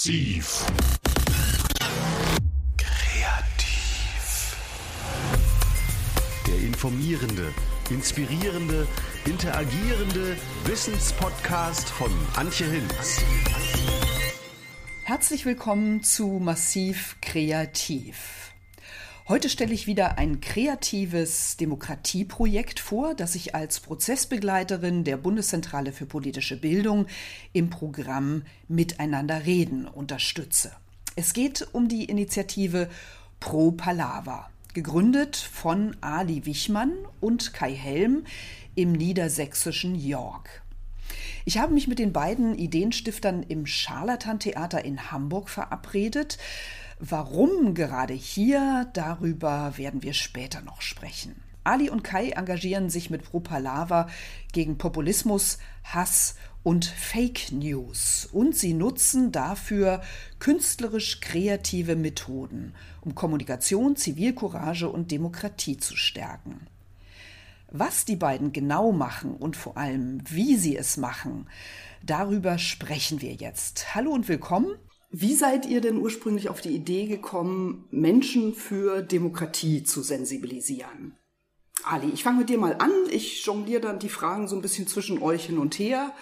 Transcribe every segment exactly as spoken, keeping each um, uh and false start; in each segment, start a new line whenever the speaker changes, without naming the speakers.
Massiv. Kreativ. Der informierende, inspirierende, interagierende Wissenspodcast von Antje Hinz.
Herzlich willkommen zu Massiv Kreativ. Heute stelle ich wieder ein kreatives Demokratieprojekt vor, das ich als Prozessbegleiterin der Bundeszentrale für politische Bildung im Programm Miteinander reden unterstütze. Es geht um die Initiative Pro Palaver, gegründet von Ali Wichmann und Kai Helm im niedersächsischen York. Ich habe mich mit den beiden Ideenstiftern im Scharlatan-Theater in Hamburg verabredet. Warum gerade hier, darüber werden wir später noch sprechen. Ali und Kai engagieren sich mit Pro Palaver gegen Populismus, Hass und Fake News. Und sie nutzen dafür künstlerisch kreative Methoden, um Kommunikation, Zivilcourage und Demokratie zu stärken. Was die beiden genau machen und vor allem, wie sie es machen, darüber sprechen wir jetzt. Hallo und willkommen. Wie seid ihr denn ursprünglich auf die Idee gekommen, Menschen für Demokratie zu sensibilisieren? Ali, ich fange mit dir mal an. Ich jongliere dann die Fragen so ein bisschen zwischen euch hin und her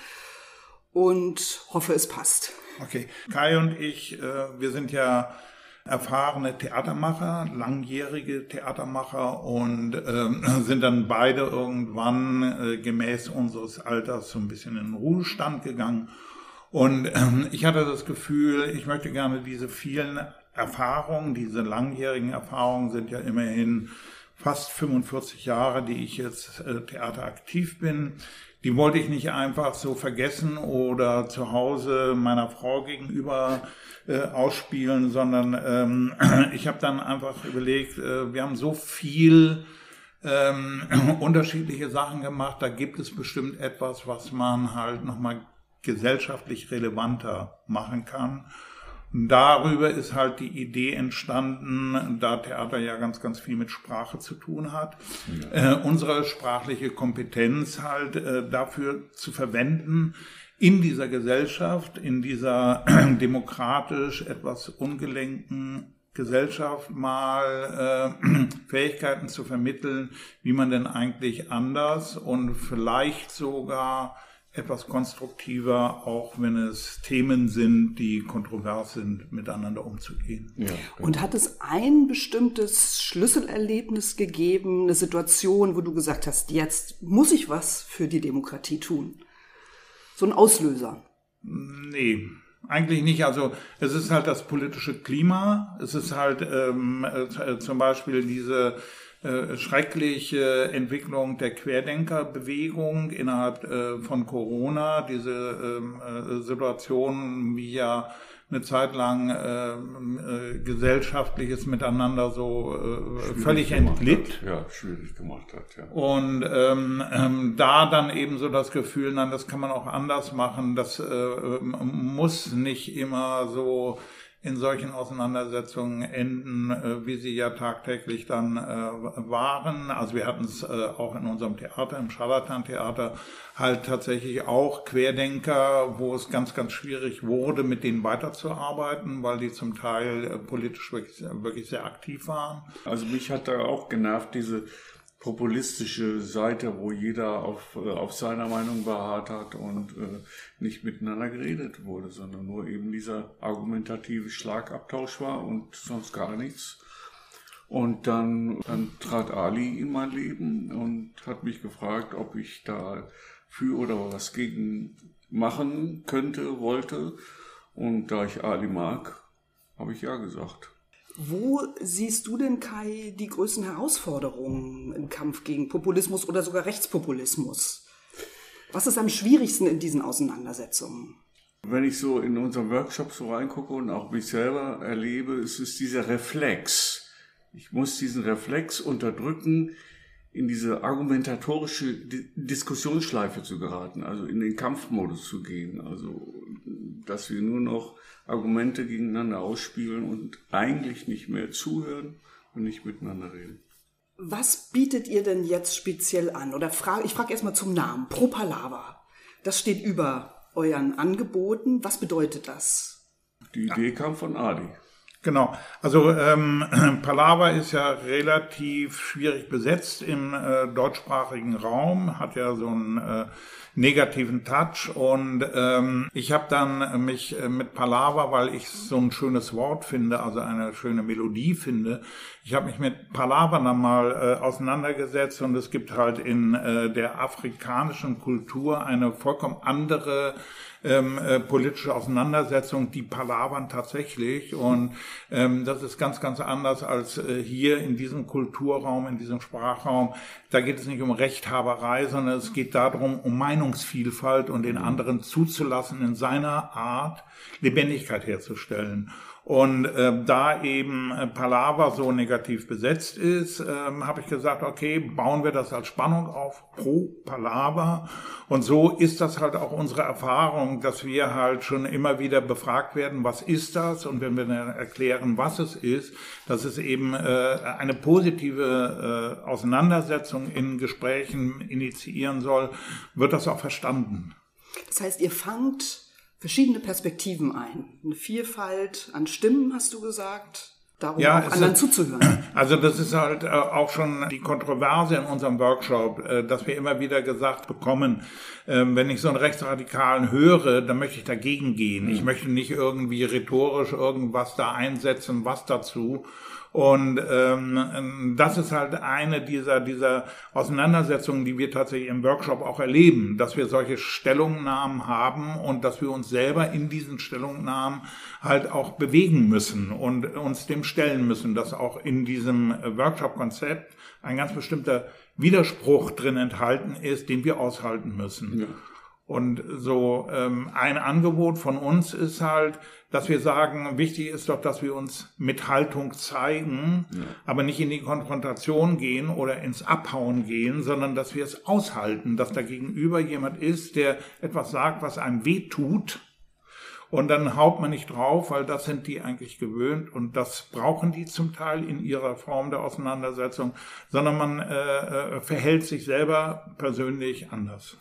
und hoffe, es passt.
Okay, Kai und ich, äh, wir sind ja erfahrene Theatermacher, langjährige Theatermacher und äh, sind dann beide irgendwann äh, gemäß unseres Alters so ein bisschen in den Ruhestand gegangen. Und ähm, ich hatte das Gefühl, ich möchte gerne diese vielen Erfahrungen, diese langjährigen Erfahrungen sind ja immerhin fast fünfundvierzig Jahre, die ich jetzt äh, theateraktiv bin, die wollte ich nicht einfach so vergessen oder zu Hause meiner Frau gegenüber äh, ausspielen, sondern ähm, ich habe dann einfach überlegt, äh, wir haben so viel ähm, unterschiedliche Sachen gemacht, da gibt es bestimmt etwas, was man halt nochmal gesellschaftlich relevanter machen kann. Und darüber ist halt die Idee entstanden, da Theater ja ganz, ganz viel mit Sprache zu tun hat, ja. äh, unsere sprachliche Kompetenz halt äh, dafür zu verwenden, in dieser Gesellschaft, in dieser äh, demokratisch etwas ungelenken Gesellschaft mal äh, Fähigkeiten zu vermitteln, wie man denn eigentlich anders und vielleicht sogar etwas konstruktiver, auch wenn es Themen sind, die kontrovers sind, miteinander umzugehen.
Ja, und hat es ein bestimmtes Schlüsselerlebnis gegeben, eine Situation, wo du gesagt hast, jetzt muss ich was für die Demokratie tun? So ein Auslöser?
Nee, eigentlich nicht. Also es ist halt das politische Klima. Es ist halt ähm, äh, zum Beispiel diese Äh, schreckliche Entwicklung der Querdenkerbewegung innerhalb äh, von Corona, diese äh, Situation, wie ja eine Zeit lang äh, äh, gesellschaftliches Miteinander so äh, völlig entglitt.
Ja, schwierig gemacht hat, ja.
Und ähm, ähm, da dann eben so das Gefühl, nein, das kann man auch anders machen, das äh, muss nicht immer so in solchen Auseinandersetzungen enden, äh, wie sie ja tagtäglich dann äh, waren. Also wir hatten es äh, auch in unserem Theater, im Scharlatan-Theater, halt tatsächlich auch Querdenker, wo es ganz, ganz schwierig wurde, mit denen weiterzuarbeiten, weil die zum Teil äh, politisch wirklich, wirklich sehr aktiv waren.
Also mich hat da auch genervt, diese populistische Seite, wo jeder auf, auf seiner Meinung beharrt hat und äh, nicht miteinander geredet wurde, sondern nur eben dieser argumentative Schlagabtausch war und sonst gar nichts. Und dann, dann trat Ali in mein Leben und hat mich gefragt, ob ich da für oder was gegen machen könnte, wollte. Und da ich Ali mag, habe ich ja gesagt.
Wo siehst du denn, Kai, die größten Herausforderungen im Kampf gegen Populismus oder sogar Rechtspopulismus? Was ist am schwierigsten in diesen Auseinandersetzungen?
Wenn ich so in unseren Workshops so reingucke und auch mich selber erlebe, ist es dieser Reflex. Ich muss diesen Reflex unterdrücken, in diese argumentatorische Diskussionsschleife zu geraten, also in den Kampfmodus zu gehen, also dass wir nur noch Argumente gegeneinander ausspielen und eigentlich nicht mehr zuhören und nicht miteinander reden.
Was bietet ihr denn jetzt speziell an? Oder frage, ich frage erstmal zum Namen, Pro Palaver. Das steht über euren Angeboten. Was bedeutet das?
Die Idee kam von Adi.
Genau, also ähm, Palaver ist ja relativ schwierig besetzt im äh, deutschsprachigen Raum, hat ja so einen äh, negativen Touch und ähm, ich habe dann mich äh, mit Palaver, weil ich so ein schönes Wort finde, also eine schöne Melodie finde, ich habe mich mit Palaver dann mal äh, auseinandergesetzt und es gibt halt in äh, der afrikanischen Kultur eine vollkommen andere Ähm, äh, politische Auseinandersetzung, die palavern tatsächlich und ähm, das ist ganz, ganz anders als äh, hier in diesem Kulturraum, in diesem Sprachraum. Da geht es nicht um Rechthaberei, sondern es geht darum, um Meinungsvielfalt und den anderen zuzulassen, in seiner Art Lebendigkeit herzustellen. Und äh, da eben äh, Palaver so negativ besetzt ist, äh, habe ich gesagt, okay, bauen wir das als Spannung auf pro Palaver. Und so ist das halt auch unsere Erfahrung, dass wir halt schon immer wieder befragt werden, was ist das? Und wenn wir dann erklären, was es ist, dass es eben äh, eine positive äh, Auseinandersetzung in Gesprächen initiieren soll, wird das auch verstanden.
Das heißt, ihr fangt verschiedene Perspektiven ein. Eine Vielfalt an Stimmen, hast du gesagt, darum
ja,
auch anderen ist, zuzuhören.
Also das ist halt auch schon die Kontroverse in unserem Workshop, dass wir immer wieder gesagt bekommen, wenn ich so einen Rechtsradikalen höre, dann möchte ich dagegen gehen. Ich möchte nicht irgendwie rhetorisch irgendwas da einsetzen, was dazu. Und ähm, das ist halt eine dieser dieser Auseinandersetzungen, die wir tatsächlich im Workshop auch erleben, dass wir solche Stellungnahmen haben und dass wir uns selber in diesen Stellungnahmen halt auch bewegen müssen und uns dem stellen müssen, dass auch in diesem Workshop-Konzept ein ganz bestimmter Widerspruch drin enthalten ist, den wir aushalten müssen. Ja. Und so ähm, ein Angebot von uns ist halt, dass wir sagen, wichtig ist doch, dass wir uns mit Haltung zeigen, ja. aber nicht in die Konfrontation gehen oder ins Abhauen gehen, sondern dass wir es aushalten, dass da gegenüber jemand ist, der etwas sagt, was einem wehtut. Und dann haut man nicht drauf, weil das sind die eigentlich gewöhnt und das brauchen die zum Teil in ihrer Form der Auseinandersetzung, sondern man äh, verhält sich selber persönlich anders.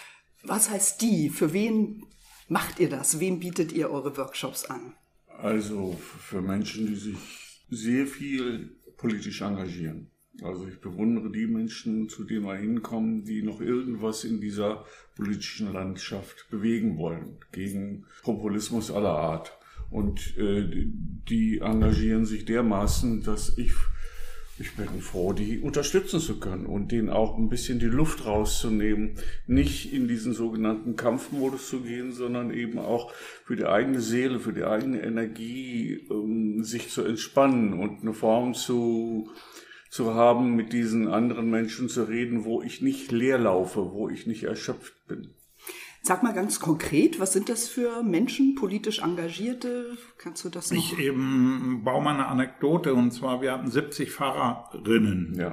Was heißt die? Für wen macht ihr das? Wem bietet ihr eure Workshops an?
Also für Menschen, die sich sehr viel politisch engagieren. Also ich bewundere die Menschen, zu denen wir hinkommen, die noch irgendwas in dieser politischen Landschaft bewegen wollen, gegen Populismus aller Art. Und äh, die engagieren sich dermaßen, dass ich, ich bin froh, die unterstützen zu können und denen auch ein bisschen die Luft rauszunehmen, nicht in diesen sogenannten Kampfmodus zu gehen, sondern eben auch für die eigene Seele, für die eigene Energie, um sich zu entspannen und eine Form zu zu haben, mit diesen anderen Menschen zu reden, wo ich nicht leer laufe, wo ich nicht erschöpft bin.
Sag mal ganz konkret, was sind das für Menschen, politisch Engagierte? Kannst du das noch?
Ich eben baue mal eine Anekdote, und zwar, wir hatten siebzig Pfarrerinnen. Ja.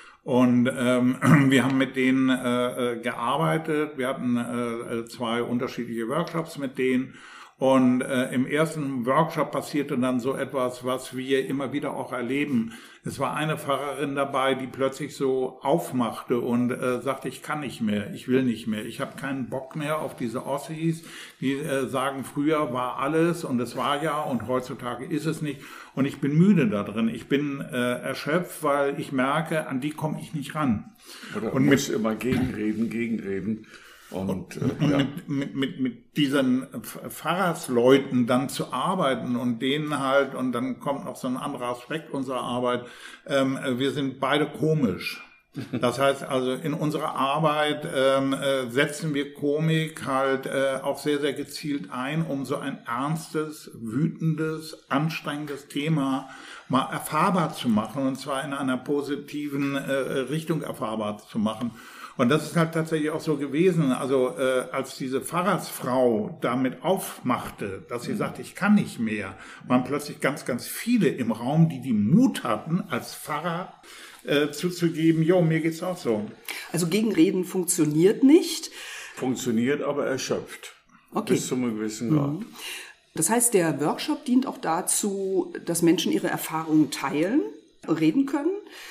Und ähm, wir haben mit denen äh, gearbeitet, wir hatten äh, zwei unterschiedliche Workshops mit denen. Und äh, im ersten Workshop passierte dann so etwas, was wir immer wieder auch erleben. Es war eine Pfarrerin dabei, die plötzlich so aufmachte und äh, sagte, ich kann nicht mehr, ich will nicht mehr, ich habe keinen Bock mehr auf diese Ossis, die äh, sagen, früher war alles und es war ja und heutzutage ist es nicht. Und ich bin müde da drin, ich bin äh, erschöpft, weil ich merke, an die komme ich nicht ran.
Oder und muss mit, immer gegenreden, gegenreden. Und, äh, ja.
mit, mit, mit, mit diesen Pfarrersleuten dann zu arbeiten und denen halt, und dann kommt noch so ein anderer Aspekt unserer Arbeit, ähm, wir sind beide komisch. Das heißt also, in unserer Arbeit ähm, äh, setzen wir Komik halt äh, auch sehr, sehr gezielt ein, um so ein ernstes, wütendes, anstrengendes Thema mal erfahrbar zu machen, und zwar in einer positiven äh, Richtung erfahrbar zu machen. Und das ist halt tatsächlich auch so gewesen, also äh, als diese Pfarrersfrau damit aufmachte, dass sie sagte, ich kann nicht mehr, waren plötzlich ganz, ganz viele im Raum, die die Mut hatten, als Pfarrer äh, zuzugeben, jo, mir geht's auch so.
Also Gegenreden funktioniert nicht?
Funktioniert, aber erschöpft. Okay. Bis zu einem gewissen Grad. Mhm.
Das heißt, der Workshop dient auch dazu, dass Menschen ihre Erfahrungen teilen, reden können.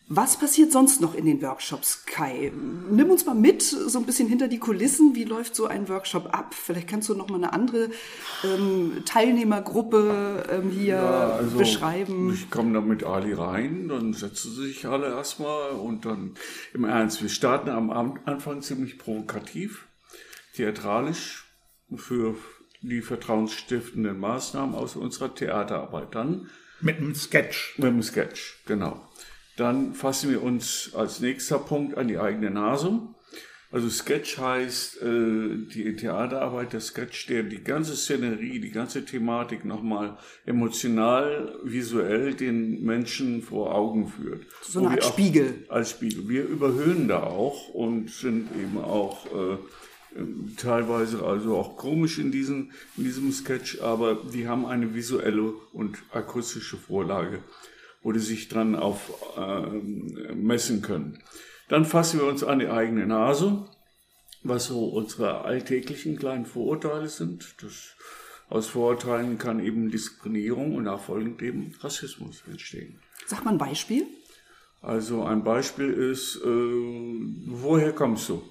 Was passiert sonst noch in den Workshops, Kai? Nimm uns mal mit, so ein bisschen hinter die Kulissen. Wie läuft so ein Workshop ab? Vielleicht kannst du noch mal eine andere ähm, Teilnehmergruppe ähm, hier ja, also beschreiben.
Ich komme da mit Ali rein, dann setzen sie sich alle erstmal und dann im Ernst. Wir starten am Anfang ziemlich provokativ, theatralisch für die vertrauensstiftenden Maßnahmen aus unserer Theaterarbeit. Dann
mit einem Sketch.
Mit einem Sketch, genau. Dann fassen wir uns als nächster Punkt an die eigene Nase. Also Sketch heißt äh, die Theaterarbeit, der Sketch, der die ganze Szenerie, die ganze Thematik nochmal emotional, visuell den Menschen vor Augen führt.
So eine Art Spiegel.
Als Spiegel. Wir überhöhen da auch und sind eben auch äh, teilweise also auch komisch in, diesen, in diesem Sketch, aber die haben eine visuelle und akustische Vorlage, wo die sich dran auf äh, messen können. Dann fassen wir uns an die eigene Nase, was so unsere alltäglichen kleinen Vorurteile sind. Das, aus Vorurteilen kann eben Diskriminierung und nachfolgend eben Rassismus entstehen.
Sag mal ein Beispiel.
Also ein Beispiel ist, äh, woher kommst du?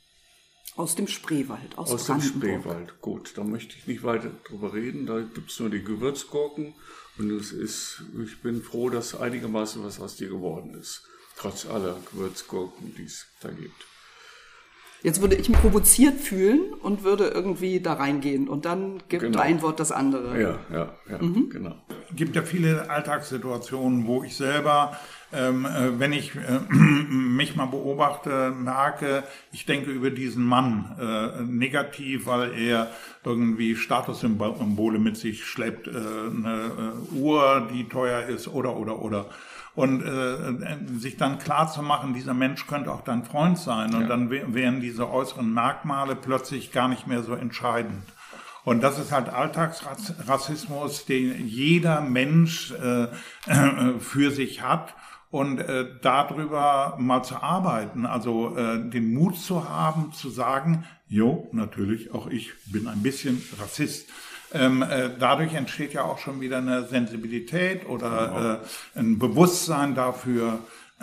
Aus dem Spreewald, aus,
aus dem Spreewald, gut. Da möchte ich nicht weiter drüber reden. Da gibt es nur die Gewürzgurken. Und es ist, ich bin froh, dass einigermaßen was aus dir geworden ist. Trotz aller Gewürzgurken, die es da gibt.
Jetzt würde ich mich provoziert fühlen und würde irgendwie da reingehen. Und dann gibt genau. ein Wort das andere.
Ja, ja, ja, mhm. genau.
Es gibt ja viele Alltagssituationen, wo ich selber, ähm, wenn ich äh, mich mal beobachte, merke, ich denke über diesen Mann äh, negativ, weil er irgendwie Statussymbole mit sich schleppt, äh, eine äh, Uhr, die teuer ist oder, oder, oder. Und äh, sich dann klar zu machen, dieser Mensch könnte auch dein Freund sein. Und ja. dann wären diese äußeren Merkmale plötzlich gar nicht mehr so entscheidend. Und das ist halt Alltagsrassismus, den jeder Mensch äh, äh, für sich hat. Und äh, darüber mal zu arbeiten, also äh, den Mut zu haben, zu sagen, jo, natürlich, auch ich bin ein bisschen Rassist. Ähm, äh, dadurch entsteht ja auch schon wieder eine Sensibilität oder äh, ein Bewusstsein dafür,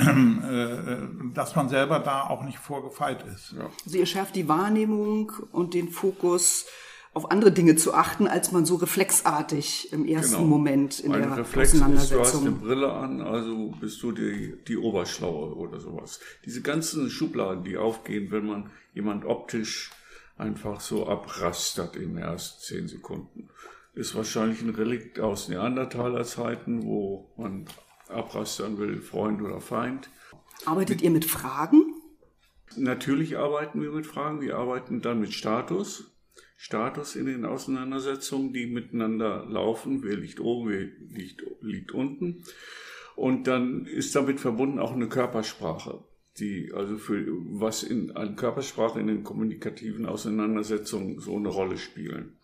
äh, dass man selber da auch nicht vorgefeilt ist.
Ja. Also ihr schärft die Wahrnehmung und den Fokus auf andere Dinge zu achten, als man so reflexartig im ersten genau. Moment in
Ein
der
Reflex
Auseinandersetzung.
Ist, du hast eine Brille an, also bist du die, die Oberschlaue oder sowas. Diese ganzen Schubladen, die aufgehen, wenn man jemand optisch einfach so abrastert in den ersten zehn Sekunden. Ist wahrscheinlich ein Relikt aus Neandertaler-Zeiten, wo man abrastern will, Freund oder Feind.
Arbeitet ihr mit Fragen?
Natürlich arbeiten wir mit Fragen. Wir arbeiten dann mit Status. Status in den Auseinandersetzungen, die miteinander laufen. Wer liegt oben, wer liegt, liegt unten. Und dann ist damit verbunden auch eine Körpersprache, die also für was in an Körpersprache in den kommunikativen Auseinandersetzungen so eine Rolle spielen.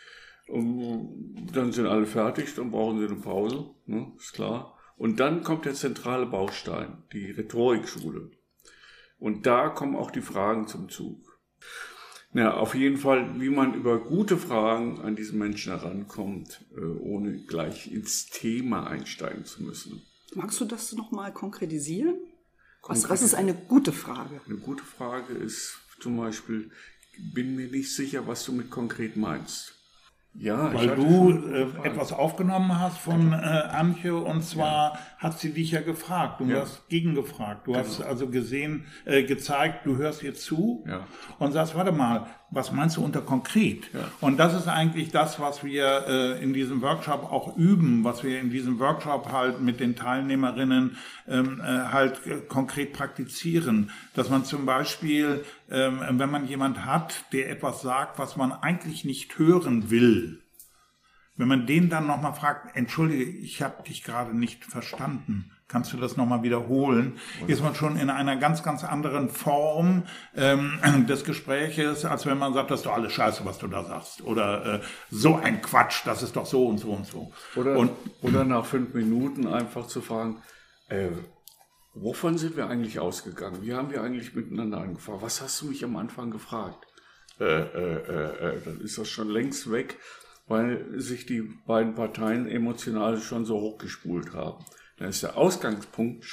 Und dann sind alle fertig, dann brauchen sie eine Pause, ne, ist klar. Und dann kommt der zentrale Baustein, die Rhetorikschule. Und da kommen auch die Fragen zum Zug. Ja, auf jeden Fall, wie man über gute Fragen an diesen Menschen herankommt, ohne gleich ins Thema einsteigen zu müssen.
Magst du das nochmal konkretisieren? Was, was ist eine gute Frage?
Eine gute Frage ist zum Beispiel, bin mir nicht sicher, was du mit konkret meinst. Ja,
weil du äh, etwas aufgenommen hast von äh, Antje und zwar ja. hat sie dich ja gefragt, du ja. hast gegengefragt, du genau. hast also gesehen, äh, gezeigt, du hörst ihr zu
ja.
und sagst, warte mal, was meinst du unter konkret?
Ja.
Und das ist eigentlich das, was wir äh, in diesem Workshop auch üben, was wir in diesem Workshop halt mit den Teilnehmerinnen ähm, äh, halt äh, konkret praktizieren, dass man zum Beispiel, ähm, wenn man jemand hat, der etwas sagt, was man eigentlich nicht hören will, wenn man den dann nochmal fragt, entschuldige, ich habe dich gerade nicht verstanden, kannst du das nochmal wiederholen, ist man schon in einer ganz, ganz anderen Form ähm, des Gespräches, als wenn man sagt, das ist doch alles scheiße, was du da sagst. Oder äh, so ein Quatsch, das ist doch so und so und so.
Oder,
und,
oder nach fünf Minuten einfach zu fragen, äh, wovon sind wir eigentlich ausgegangen? Wie haben wir eigentlich miteinander angefangen? Was hast du mich am Anfang gefragt? Äh, äh, äh, äh, dann ist das schon längst weg, weil sich die beiden Parteien emotional schon so hochgespult haben. Dann ist der Ausgangspunkt schon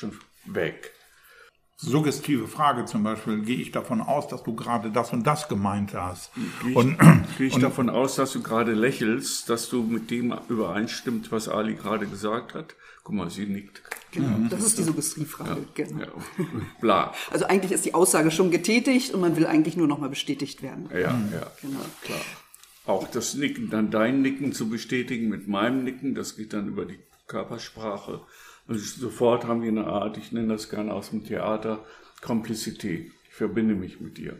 weg.
Suggestive Frage zum Beispiel, gehe ich davon aus, dass du gerade das und das gemeint hast?
Gehe ich,
und,
gehe ich
und,
davon aus, dass du gerade lächelst, dass du mit dem übereinstimmt, was Ali gerade gesagt hat? Guck mal, sie nickt.
Genau, das ist die Suggestivfrage.
Ja,
Genau.
ja, bla.
Also eigentlich ist die Aussage schon getätigt und man will eigentlich nur nochmal bestätigt werden.
Ja, ja,
Genau.
klar. Auch das Nicken, dann dein Nicken zu bestätigen mit meinem Nicken, das geht dann über die Körpersprache. Und sofort haben wir eine Art, ich nenne das gerne aus dem Theater, Komplizität. Ich verbinde mich mit dir.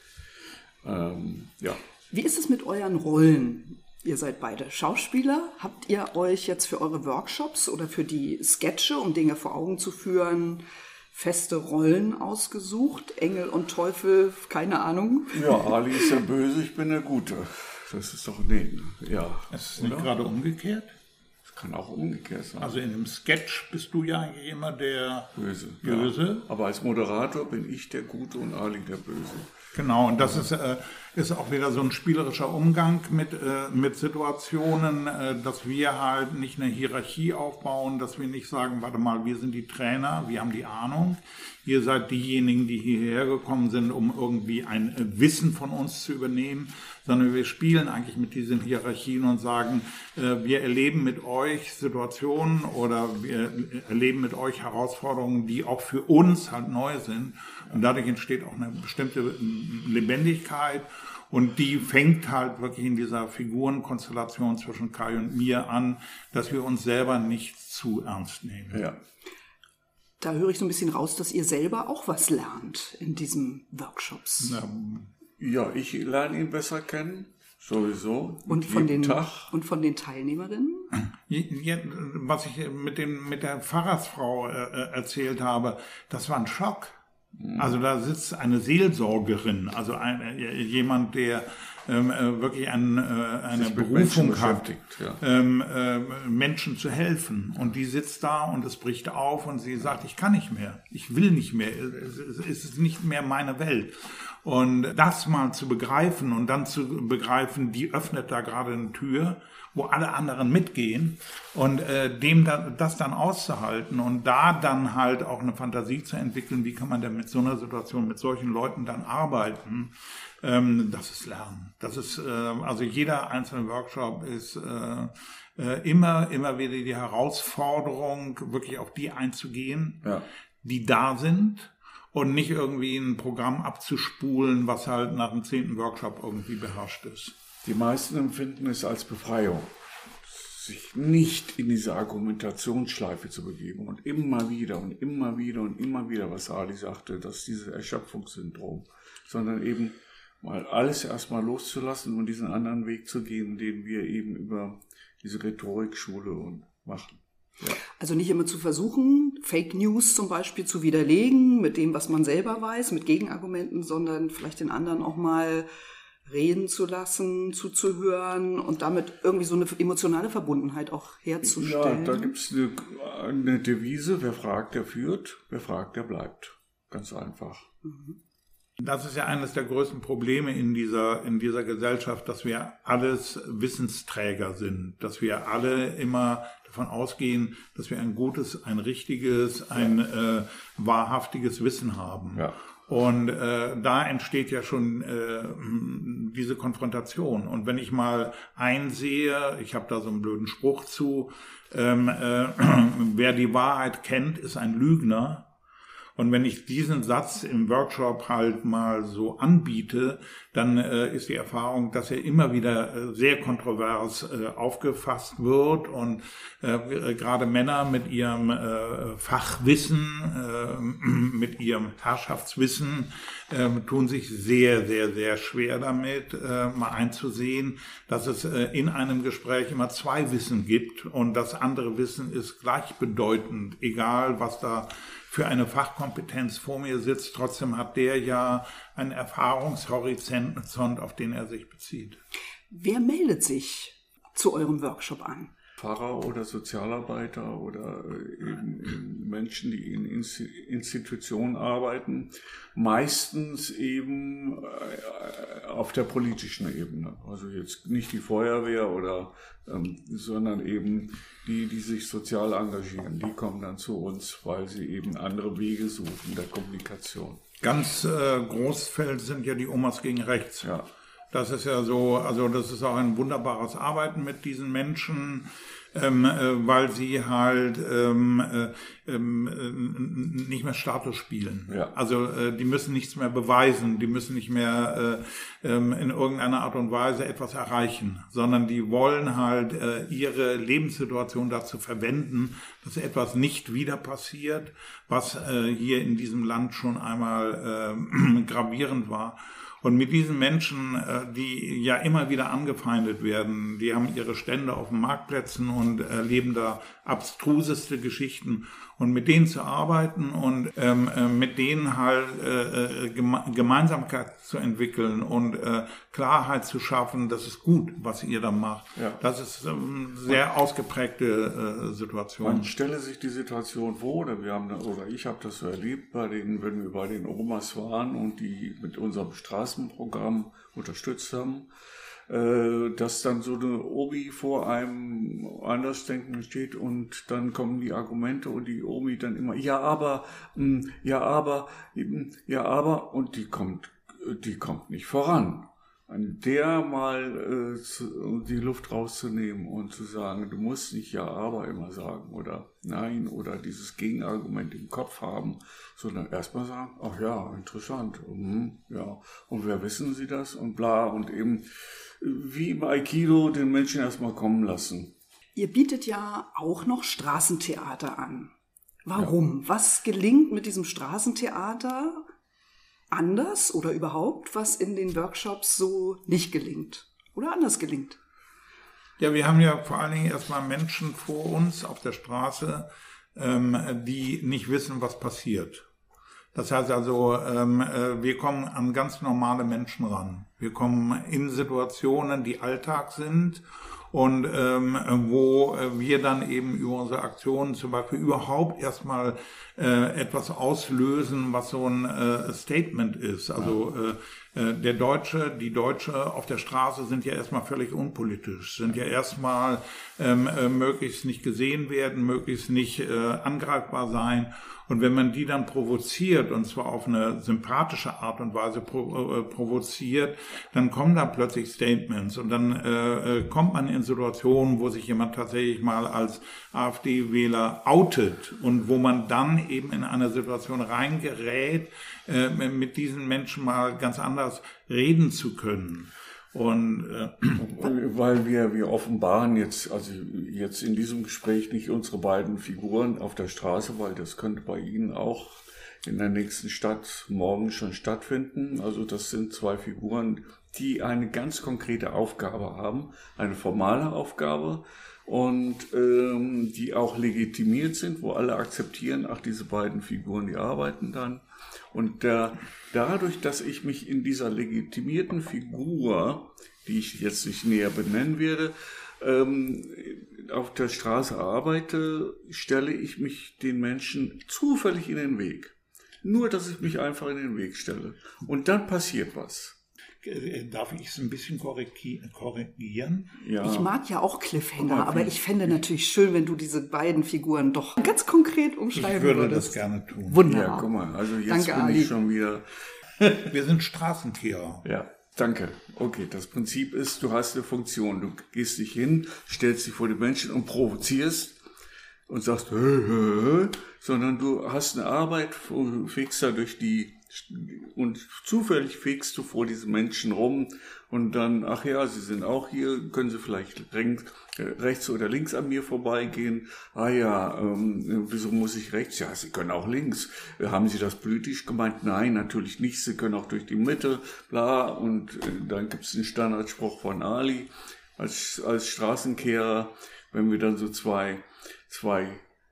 Ähm, ja.
Wie ist es mit euren Rollen? Ihr seid beide Schauspieler. Habt ihr euch jetzt für eure Workshops oder für die Sketche, um Dinge vor Augen zu führen, feste Rollen ausgesucht? Engel und Teufel, keine Ahnung.
Ja, Ali ist der Böse, ich bin der Gute. Das ist doch, nee, ja.
ist es nicht gerade umgekehrt?
Kann auch umgekehrt sein.
Also in dem Sketch bist du ja eigentlich immer der
Böse.
Böse.
Ja. Aber als Moderator bin ich der Gute und Ali der Böse.
Genau, und das ist, äh, ist auch wieder so ein spielerischer Umgang mit, äh, mit Situationen, äh, dass wir halt nicht eine Hierarchie aufbauen, dass wir nicht sagen, warte mal, wir sind die Trainer, wir haben die Ahnung. Ihr seid diejenigen, die hierher gekommen sind, um irgendwie ein Wissen von uns zu übernehmen, sondern wir spielen eigentlich mit diesen Hierarchien und sagen, äh, wir erleben mit euch Situationen oder wir erleben mit euch Herausforderungen, die auch für uns halt neu sind. Und dadurch entsteht auch eine bestimmte Lebendigkeit. Und die fängt halt wirklich in dieser Figurenkonstellation zwischen Kai und mir an, dass wir uns selber nicht zu ernst nehmen.
Ja.
Da höre ich so ein bisschen raus, dass ihr selber auch was lernt in diesen Workshops.
Ja,
Ja, ich lerne ihn besser kennen, sowieso.
Und von,
jeden
den,
Tag.
und von den Teilnehmerinnen?
Ja, was ich mit, den, mit der Pfarrersfrau äh, erzählt habe, das war ein Schock. Also da sitzt eine Seelsorgerin, also ein, äh, jemand, der ähm, äh, wirklich ein, äh, eine Berufung hat,
ja.
ähm, äh, Menschen zu helfen. Und die sitzt da und es bricht auf und sie sagt, ich kann nicht mehr, ich will nicht mehr, es, es ist nicht mehr meine Welt. Und das mal zu begreifen und dann zu begreifen, die öffnet da gerade eine Tür, wo alle anderen mitgehen und äh, dem da, das dann auszuhalten und da dann halt auch eine Fantasie zu entwickeln, wie kann man denn mit so einer Situation, mit solchen Leuten dann arbeiten, ähm, das ist Lernen. Das ist, äh, also jeder einzelne Workshop ist äh, äh, immer, immer wieder die Herausforderung, wirklich auf die einzugehen,
Ja.
die da sind. Und nicht irgendwie ein Programm abzuspulen, was halt nach dem zehnten Workshop irgendwie beherrscht ist.
Die meisten empfinden es als Befreiung, sich nicht in diese Argumentationsschleife zu begeben und immer wieder und immer wieder und immer wieder, was Ali sagte, dass dieses Erschöpfungssyndrom, sondern eben mal alles erstmal loszulassen und diesen anderen Weg zu gehen, den wir eben über diese Rhetorikschule und machen. Ja.
Also nicht immer zu versuchen, Fake News zum Beispiel zu widerlegen mit dem, was man selber weiß, mit Gegenargumenten, sondern vielleicht den anderen auch mal reden zu lassen, zuzuhören und damit irgendwie so eine emotionale Verbundenheit auch herzustellen.
Ja, da gibt es eine, eine Devise, wer fragt, der führt, wer fragt, der bleibt. Ganz einfach.
Mhm.
Das ist ja eines der größten Probleme in dieser, in dieser Gesellschaft, dass wir alles Wissensträger sind, dass wir alle immer davon ausgehen, dass wir ein gutes, ein richtiges, ein äh, wahrhaftiges Wissen haben.
Ja.
Und äh, da entsteht ja schon äh, diese Konfrontation. Und wenn ich mal einsehe, ich habe da so einen blöden Spruch zu, ähm, äh, wer die Wahrheit kennt, ist ein Lügner. Und wenn ich diesen Satz im Workshop halt mal so anbiete, dann äh, ist die Erfahrung, dass er immer wieder äh, sehr kontrovers äh, aufgefasst wird und äh, gerade Männer mit ihrem äh, Fachwissen, äh, mit ihrem Herrschaftswissen äh, tun sich sehr, sehr, sehr schwer damit, äh, mal einzusehen, dass es äh, in einem Gespräch immer zwei Wissen gibt und das andere Wissen ist gleichbedeutend, egal was da für eine Fachkompetenz vor mir sitzt. Trotzdem hat der ja einen Erfahrungshorizont, auf den er sich bezieht.
Wer meldet sich zu eurem Workshop an?
Pfarrer oder Sozialarbeiter oder eben Menschen, die in Institutionen arbeiten, meistens eben auf der politischen Ebene. Also jetzt nicht die Feuerwehr oder, ähm, sondern eben die, die sich sozial engagieren. Die kommen dann zu uns, weil sie eben andere Wege suchen der Kommunikation.
Ganz äh, Großfeld sind ja die Omas gegen Rechts.
Ja.
Das ist ja so, also das ist auch ein wunderbares Arbeiten mit diesen Menschen, ähm, äh, weil sie halt ähm, äh, äh, nicht mehr Status spielen.
Ja.
Also äh, die müssen nichts mehr beweisen, die müssen nicht mehr äh, äh, in irgendeiner Art und Weise etwas erreichen, sondern die wollen halt äh, ihre Lebenssituation dazu verwenden, dass etwas nicht wieder passiert, was äh, hier in diesem Land schon einmal äh, gravierend war. Und mit diesen Menschen, die ja immer wieder angefeindet werden, die haben ihre Stände auf den Marktplätzen und erleben da abstruseste Geschichten. Und mit denen zu arbeiten und ähm, mit denen halt äh, Geme- Gemeinsamkeit zu entwickeln und äh, Klarheit zu schaffen, das ist gut, was ihr da macht.
Ja.
Das ist ähm, sehr ausgeprägte äh, Situation.
Man stelle sich die Situation vor, oder wir haben, oder ich habe das so erlebt, bei denen, wenn wir bei den Omas waren und die mit unserem Straßenprogramm unterstützt haben, dass dann so eine Omi vor einem Andersdenken steht und dann kommen die Argumente und die Omi dann immer, ja aber, ja aber, ja aber, und die kommt, die kommt nicht voran. An der mal äh, zu, die Luft rauszunehmen und zu sagen, du musst nicht ja aber immer sagen oder nein oder dieses Gegenargument im Kopf haben, sondern erstmal sagen, ach ja, interessant, mhm, ja, und wer wissen Sie das und bla und eben wie im Aikido den Menschen erstmal kommen lassen.
Ihr bietet ja auch noch Straßentheater an. Warum? Ja. Was gelingt mit diesem Straßentheater anders oder überhaupt, was in den Workshops so nicht gelingt oder anders gelingt?
Ja, wir haben ja vor allen Dingen erstmal Menschen vor uns auf der Straße, ähm, die nicht wissen, was passiert. Das heißt also, ähm, äh, wir kommen an ganz normale Menschen ran. Wir kommen in Situationen, die Alltag sind und ähm, wo wir dann eben über unsere Aktionen zum Beispiel überhaupt erstmal äh, etwas auslösen, was so ein äh, Statement ist. Also äh, der Deutsche, die Deutsche auf der Straße sind ja erstmal völlig unpolitisch, sind ja erstmal ähm, äh, möglichst nicht gesehen werden, möglichst nicht äh, angreifbar sein. Und wenn man die dann provoziert, und zwar auf eine sympathische Art und Weise pro, äh, provoziert, dann kommen da plötzlich Statements und dann äh, kommt man in Situationen, wo sich jemand tatsächlich mal als AfD-Wähler outet und wo man dann eben in eine Situation reingerät, äh, mit diesen Menschen mal ganz anders reden zu können. Und äh,
weil wir wir offenbaren jetzt also jetzt in diesem Gespräch nicht unsere beiden Figuren auf der Straße, weil das könnte bei Ihnen auch in der nächsten Stadt morgen schon stattfinden. Also das sind zwei Figuren, die eine ganz konkrete Aufgabe haben, eine formale Aufgabe und ähm, die auch legitimiert sind, wo alle akzeptieren, ach, diese beiden Figuren, die arbeiten dann. Und der, dadurch, dass ich mich in dieser legitimierten Figur, die ich jetzt nicht näher benennen werde, ähm, auf der Straße arbeite, stelle ich mich den Menschen zufällig in den Weg. Nur, dass ich mich einfach in den Weg stelle. Und dann passiert was.
Darf ich es ein bisschen korrigieren?
Ja. Ich mag ja auch Cliffhanger, aber ich fände natürlich schön, wenn du diese beiden Figuren doch ganz konkret umschreiben würdest.
Ich würde
würdest.
das gerne tun.
Wunderbar.
Ja, guck mal, also jetzt
Danke,
bin
Ali.
ich schon wieder...
Wir sind Straßenkehrer.
Ja, danke. Okay, das Prinzip ist, du hast eine Funktion. Du gehst dich hin, stellst dich vor die Menschen und provozierst und sagst, hö, hö, hö, sondern du hast eine Arbeit, fegst da durch die und zufällig fegst du vor diesen Menschen rum und dann, ach ja, sie sind auch hier, können sie vielleicht rechts, rechts oder links an mir vorbeigehen? Ah ja, ähm, wieso muss ich rechts? Ja, sie können auch links. Haben Sie das politisch gemeint? Nein, natürlich nicht. Sie können auch durch die Mitte, bla. Und äh, dann gibt es den Standardspruch von Ali als, als Straßenkehrer, wenn wir dann so zwei, zwei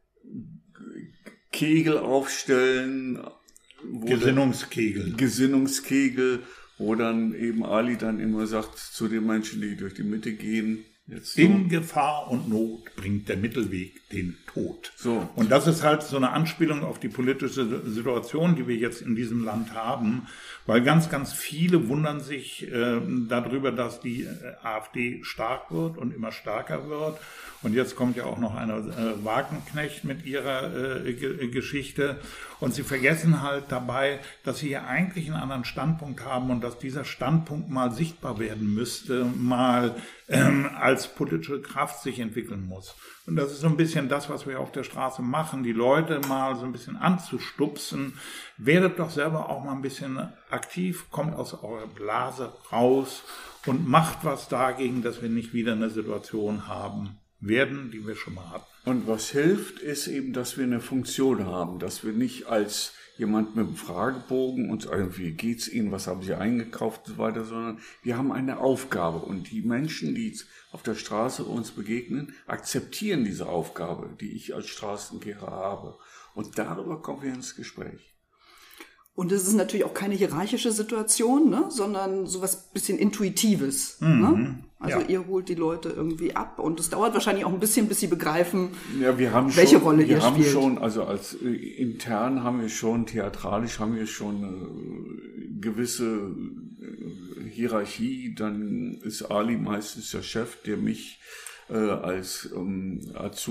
Kegel aufstellen,
Gesinnungskegel.
Gesinnungskegel, wo dann eben Ali dann immer sagt zu den Menschen, die durch die Mitte gehen. Jetzt so.
In Gefahr und Not bringt der Mittelweg den tot.
So.
Und das ist halt so eine Anspielung auf die politische Situation, die wir jetzt in diesem Land haben, weil ganz, ganz viele wundern sich äh, darüber, dass die äh, AfD stark wird und immer stärker wird. Und jetzt kommt ja auch noch eine äh, Wagenknecht mit ihrer äh, G- Geschichte. Und sie vergessen halt dabei, dass sie hier eigentlich einen anderen Standpunkt haben und dass dieser Standpunkt mal sichtbar werden müsste, mal ähm, als politische Kraft sich entwickeln muss. Und das ist so ein bisschen das, was wir auf der Straße machen, die Leute mal so ein bisschen anzustupsen. Werdet doch selber auch mal ein bisschen aktiv, kommt aus eurer Blase raus und macht was dagegen, dass wir nicht wieder eine Situation haben werden, die wir schon mal hatten.
Und was hilft, ist eben, dass wir eine Funktion haben, dass wir nicht als jemand mit einem Fragebogen und sagen, wie geht's Ihnen, was haben Sie eingekauft und so weiter, sondern wir haben eine Aufgabe und die Menschen, die auf der Straße uns begegnen, akzeptieren diese Aufgabe, die ich als Straßenkehrer habe. Und darüber kommen wir ins Gespräch.
Und es ist natürlich auch keine hierarchische Situation, ne, sondern sowas bisschen Intuitives.
Mhm.
Ne? Also
Ja.
ihr holt die Leute irgendwie ab und es dauert wahrscheinlich auch ein bisschen, bis sie begreifen,
Ja, wir haben
welche
schon,
Rolle
wir
ihr
haben
spielt.
schon, also als äh, intern haben wir schon, theatralisch haben wir schon eine gewisse äh, Hierarchie. Dann ist Ali meistens der Chef, der mich äh, als ähm,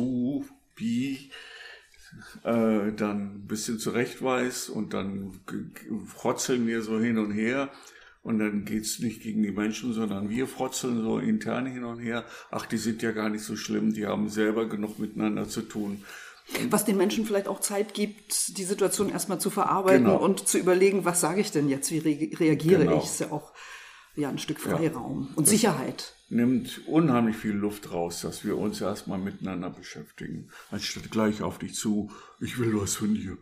Azubi äh, dann ein bisschen zurechtweist und dann g- g- frotzeln wir so hin und her. Und dann geht's nicht gegen die Menschen, sondern wir frotzeln so intern hin und her. Ach, die sind ja gar nicht so schlimm, die haben selber genug miteinander zu tun.
Was den Menschen vielleicht auch Zeit gibt, die Situation erstmal zu verarbeiten
Genau.
und zu überlegen, was sage ich denn jetzt, wie re- reagiere
Genau.
ich? Ist ja auch ja, ein Stück Freiraum und Sicherheit.
Nimmt unheimlich viel Luft raus, dass wir uns erstmal miteinander beschäftigen. Anstatt gleich auf dich zu, ich will was von dir.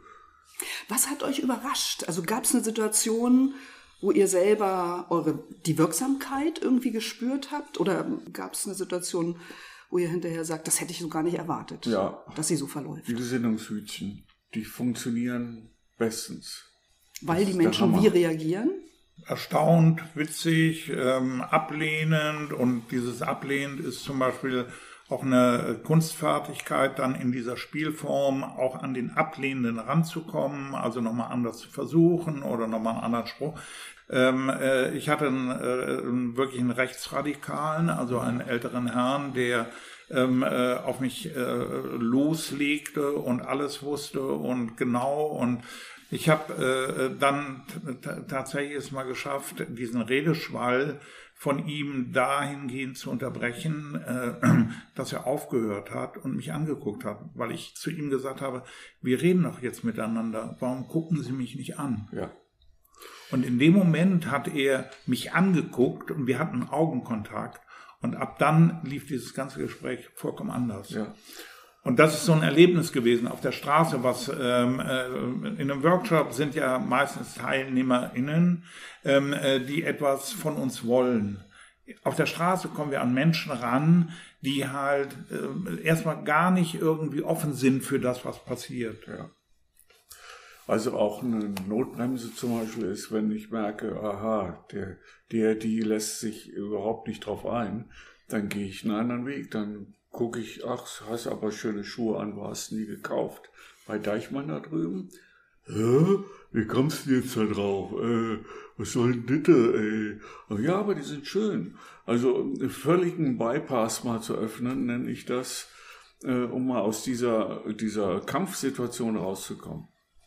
Was hat euch überrascht? Also gab es eine Situation, wo ihr selber eure die Wirksamkeit irgendwie gespürt habt? Oder gab es eine Situation, wo ihr hinterher sagt, das hätte ich so gar nicht erwartet,
Ja.
dass sie so verläuft?
Die Gesinnungshütchen, die funktionieren bestens.
Weil die
ist der
Menschen
Hammer.
wie reagieren?
Erstaunt, witzig, ähm, ablehnend, und dieses Ablehnend ist zum Beispiel auch eine Kunstfertigkeit, dann in dieser Spielform auch an den Ablehnenden ranzukommen, also nochmal anders zu versuchen oder nochmal einen anderen Spruch. Ähm, äh, ich hatte einen, äh, einen wirklich einen Rechtsradikalen, also einen älteren Herrn, der ähm, äh, auf mich äh, loslegte und alles wusste und genau, und ich habe äh, dann t- tatsächlich es mal geschafft, diesen Redeschwall von ihm dahingehend zu unterbrechen, äh, dass er aufgehört hat und mich angeguckt hat, weil ich zu ihm gesagt habe, wir reden doch jetzt miteinander, warum gucken Sie mich nicht an?
Ja.
Und in dem Moment hat er mich angeguckt und wir hatten Augenkontakt, und ab dann lief dieses ganze Gespräch vollkommen anders.
Ja.
Und das ist so ein Erlebnis gewesen auf der Straße, was ähm, äh, in einem Workshop sind ja meistens TeilnehmerInnen, ähm, äh, die etwas von uns wollen. Auf der Straße kommen wir an Menschen ran, die halt äh, erstmal gar nicht irgendwie offen sind für das, was passiert.
Ja. Also auch eine Notbremse zum Beispiel ist, wenn ich merke, aha, der, der, die lässt sich überhaupt nicht drauf ein, dann gehe ich einen anderen Weg, dann gucke ich, ach, hast aber schöne Schuhe an, wo hast du die gekauft? Bei Deichmann da drüben? Hä? Wie kommst du jetzt da drauf? Äh, was soll denn das, ey? Oh, ja, aber die sind schön. Also einen völligen Bypass mal zu öffnen, nenne ich das, äh, um mal aus dieser, dieser Kampfsituation rauszukommen.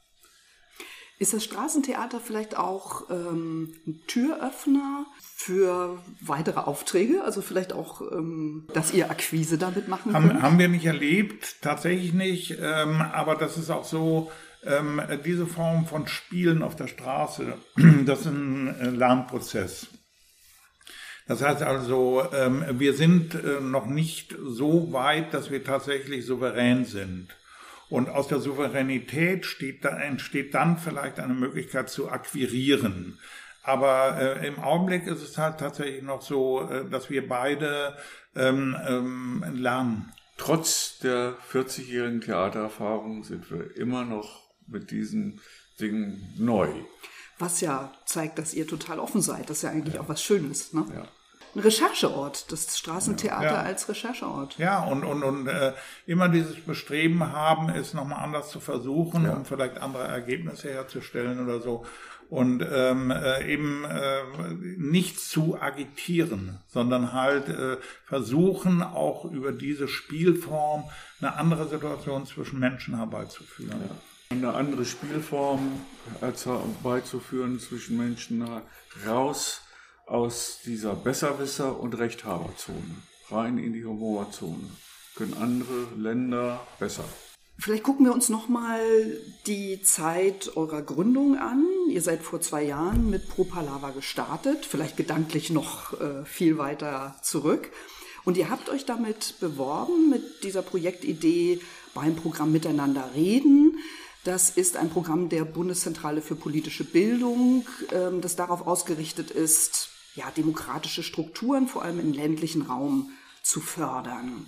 Ist das Straßentheater vielleicht auch ähm, ein Türöffner für weitere Aufträge? Also vielleicht auch, ähm, dass ihr Akquise damit machen könnt?
Haben, haben wir nicht erlebt, tatsächlich nicht, ähm, aber das ist auch so, ähm, diese Form von Spielen auf der Straße, das ist ein äh, Lernprozess. Das heißt also, ähm, wir sind äh, noch nicht so weit, dass wir tatsächlich souverän sind. Und aus der Souveränität steht da, entsteht dann vielleicht eine Möglichkeit zu akquirieren. Aber äh, im Augenblick ist es halt tatsächlich noch so, äh, dass wir beide ähm, ähm, lernen.
Trotz der vierzigjährigen Theatererfahrung sind wir immer noch mit diesen Dingen neu.
Was ja zeigt, dass ihr total offen seid. Das ist ja eigentlich auch was Schönes. Ne?
Ja.
ein Rechercheort, das Straßentheater
ja.
als Rechercheort.
Ja, und, und, und äh, immer dieses Bestreben haben, es nochmal anders zu versuchen, ja. um vielleicht andere Ergebnisse herzustellen oder so. Und ähm, äh, eben äh, nicht zu agitieren, sondern halt äh, versuchen, auch über diese Spielform eine andere Situation zwischen Menschen herbeizuführen.
Ja. Eine andere Spielform herbeizuführen zwischen Menschen, raus aus dieser Besserwisser- und Rechthaberzone, rein in die Humorzone. Können andere Länder besser.
Vielleicht gucken wir uns nochmal die Zeit eurer Gründung an. Ihr seid vor zwei Jahren mit Pro Palava gestartet, vielleicht gedanklich noch äh, viel weiter zurück. Und ihr habt euch damit beworben, mit dieser Projektidee beim Programm Miteinander reden. Das ist ein Programm der Bundeszentrale für politische Bildung, äh, das darauf ausgerichtet ist, ja, demokratische Strukturen, vor allem im ländlichen Raum, zu fördern.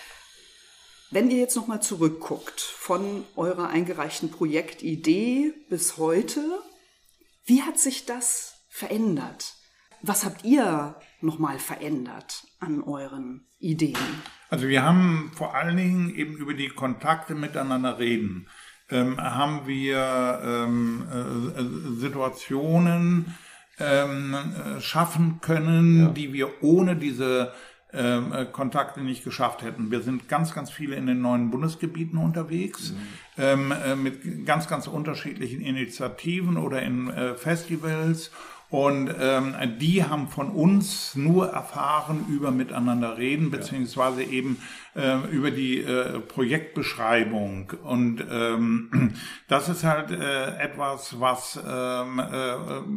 Wenn ihr jetzt nochmal zurückguckt von eurer eingereichten Projektidee bis heute, wie hat sich das verändert? Was habt ihr nochmal verändert an euren Ideen?
Also wir haben vor allen Dingen eben über die Kontakte miteinander reden, ähm, haben wir ähm, äh, Situationen ähm, schaffen können, ja. die wir ohne diese Ähm, Kontakte nicht geschafft hätten. Wir sind ganz, ganz viele in den neuen Bundesgebieten unterwegs, mhm. ähm, äh, mit ganz, ganz unterschiedlichen Initiativen oder in äh, Festivals. Und ähm, die haben von uns nur erfahren über Miteinander reden, beziehungsweise eben äh, über die äh, Projektbeschreibung. Und ähm, das ist halt äh, etwas, was ähm, äh,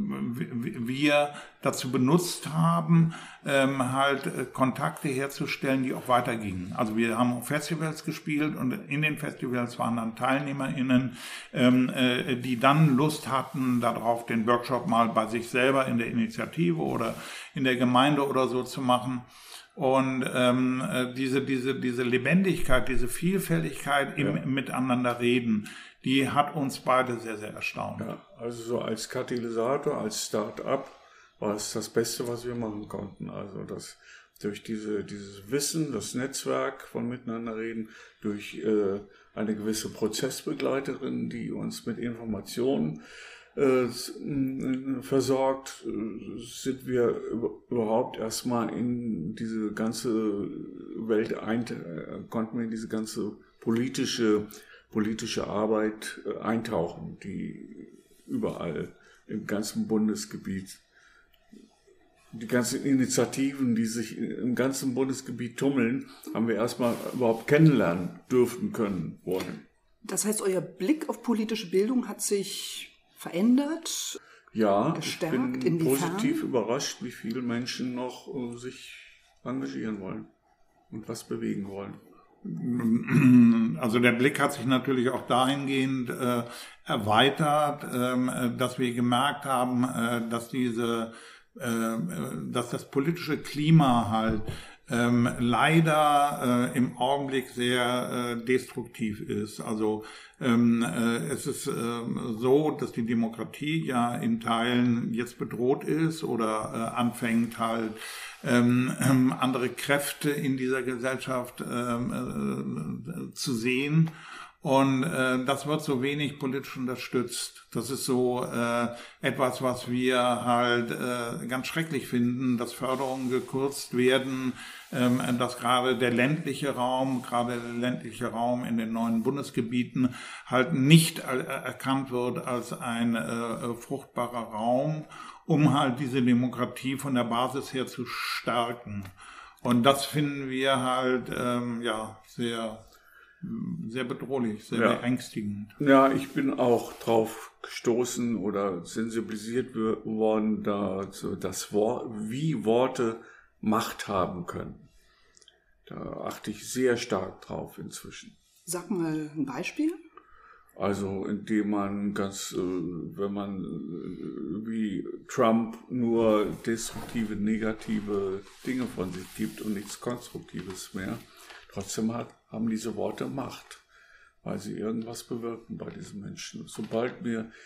wir dazu benutzt haben, ähm, halt äh, Kontakte herzustellen, die auch weitergingen. Also wir haben auf Festivals gespielt und in den Festivals waren dann TeilnehmerInnen, ähm, äh, die dann Lust hatten, darauf den Workshop mal bei sich selber in der Initiative oder in der Gemeinde oder so zu machen. Und ähm, diese diese diese Lebendigkeit, diese Vielfältigkeit im ja. Miteinander reden, die hat uns beide sehr, sehr erstaunt.
Ja, also so als Katalysator, als Start-up war es das Beste, was wir machen konnten. Also das durch diese dieses Wissen, das Netzwerk von Miteinander reden, durch äh, eine gewisse Prozessbegleiterin, die uns mit Informationen äh, versorgt, sind wir überhaupt erstmal in diese ganze Welt ein, konnten wir in diese ganze politische politische Arbeit eintauchen, die überall im ganzen Bundesgebiet, die ganzen Initiativen, die sich im ganzen Bundesgebiet tummeln, haben wir erstmal überhaupt kennenlernen dürfen können wollen.
Das heißt, euer Blick auf politische Bildung hat sich verändert?
Ja,
gestärkt,
ich bin
inwiefern?
positiv überrascht, wie viele Menschen noch uh, sich engagieren wollen und was bewegen wollen.
Also der Blick hat sich natürlich auch dahingehend äh, erweitert, äh, dass wir gemerkt haben, äh, dass diese, äh, dass das politische Klima halt ähm, leider äh, im Augenblick sehr äh, destruktiv ist. Also ähm, äh, es ist äh, so, dass die Demokratie ja in Teilen jetzt bedroht ist oder äh, anfängt halt ähm, äh, andere Kräfte in dieser Gesellschaft äh, äh, zu sehen. Und äh, das wird so wenig politisch unterstützt. Das ist so äh, etwas, was wir halt äh, ganz schrecklich finden, dass Förderungen gekürzt werden, ähm, dass gerade der ländliche Raum, gerade der ländliche Raum in den neuen Bundesgebieten halt nicht äh, erkannt wird als ein äh, fruchtbarer Raum, um halt diese Demokratie von der Basis her zu stärken. Und das finden wir halt ähm, ja sehr sehr bedrohlich, sehr ja. beängstigend.
Ja, ich bin auch drauf gestoßen oder sensibilisiert worden, dazu, dass Wor- wie Worte Macht haben können. Da achte ich sehr stark drauf inzwischen.
Sag mal ein Beispiel.
Also indem man ganz, äh, wenn man äh, wie Trump nur destruktive, negative Dinge von sich gibt und nichts Konstruktives mehr, trotzdem hat, haben diese Worte Macht, weil sie irgendwas bewirken bei diesen Menschen. Sobald wir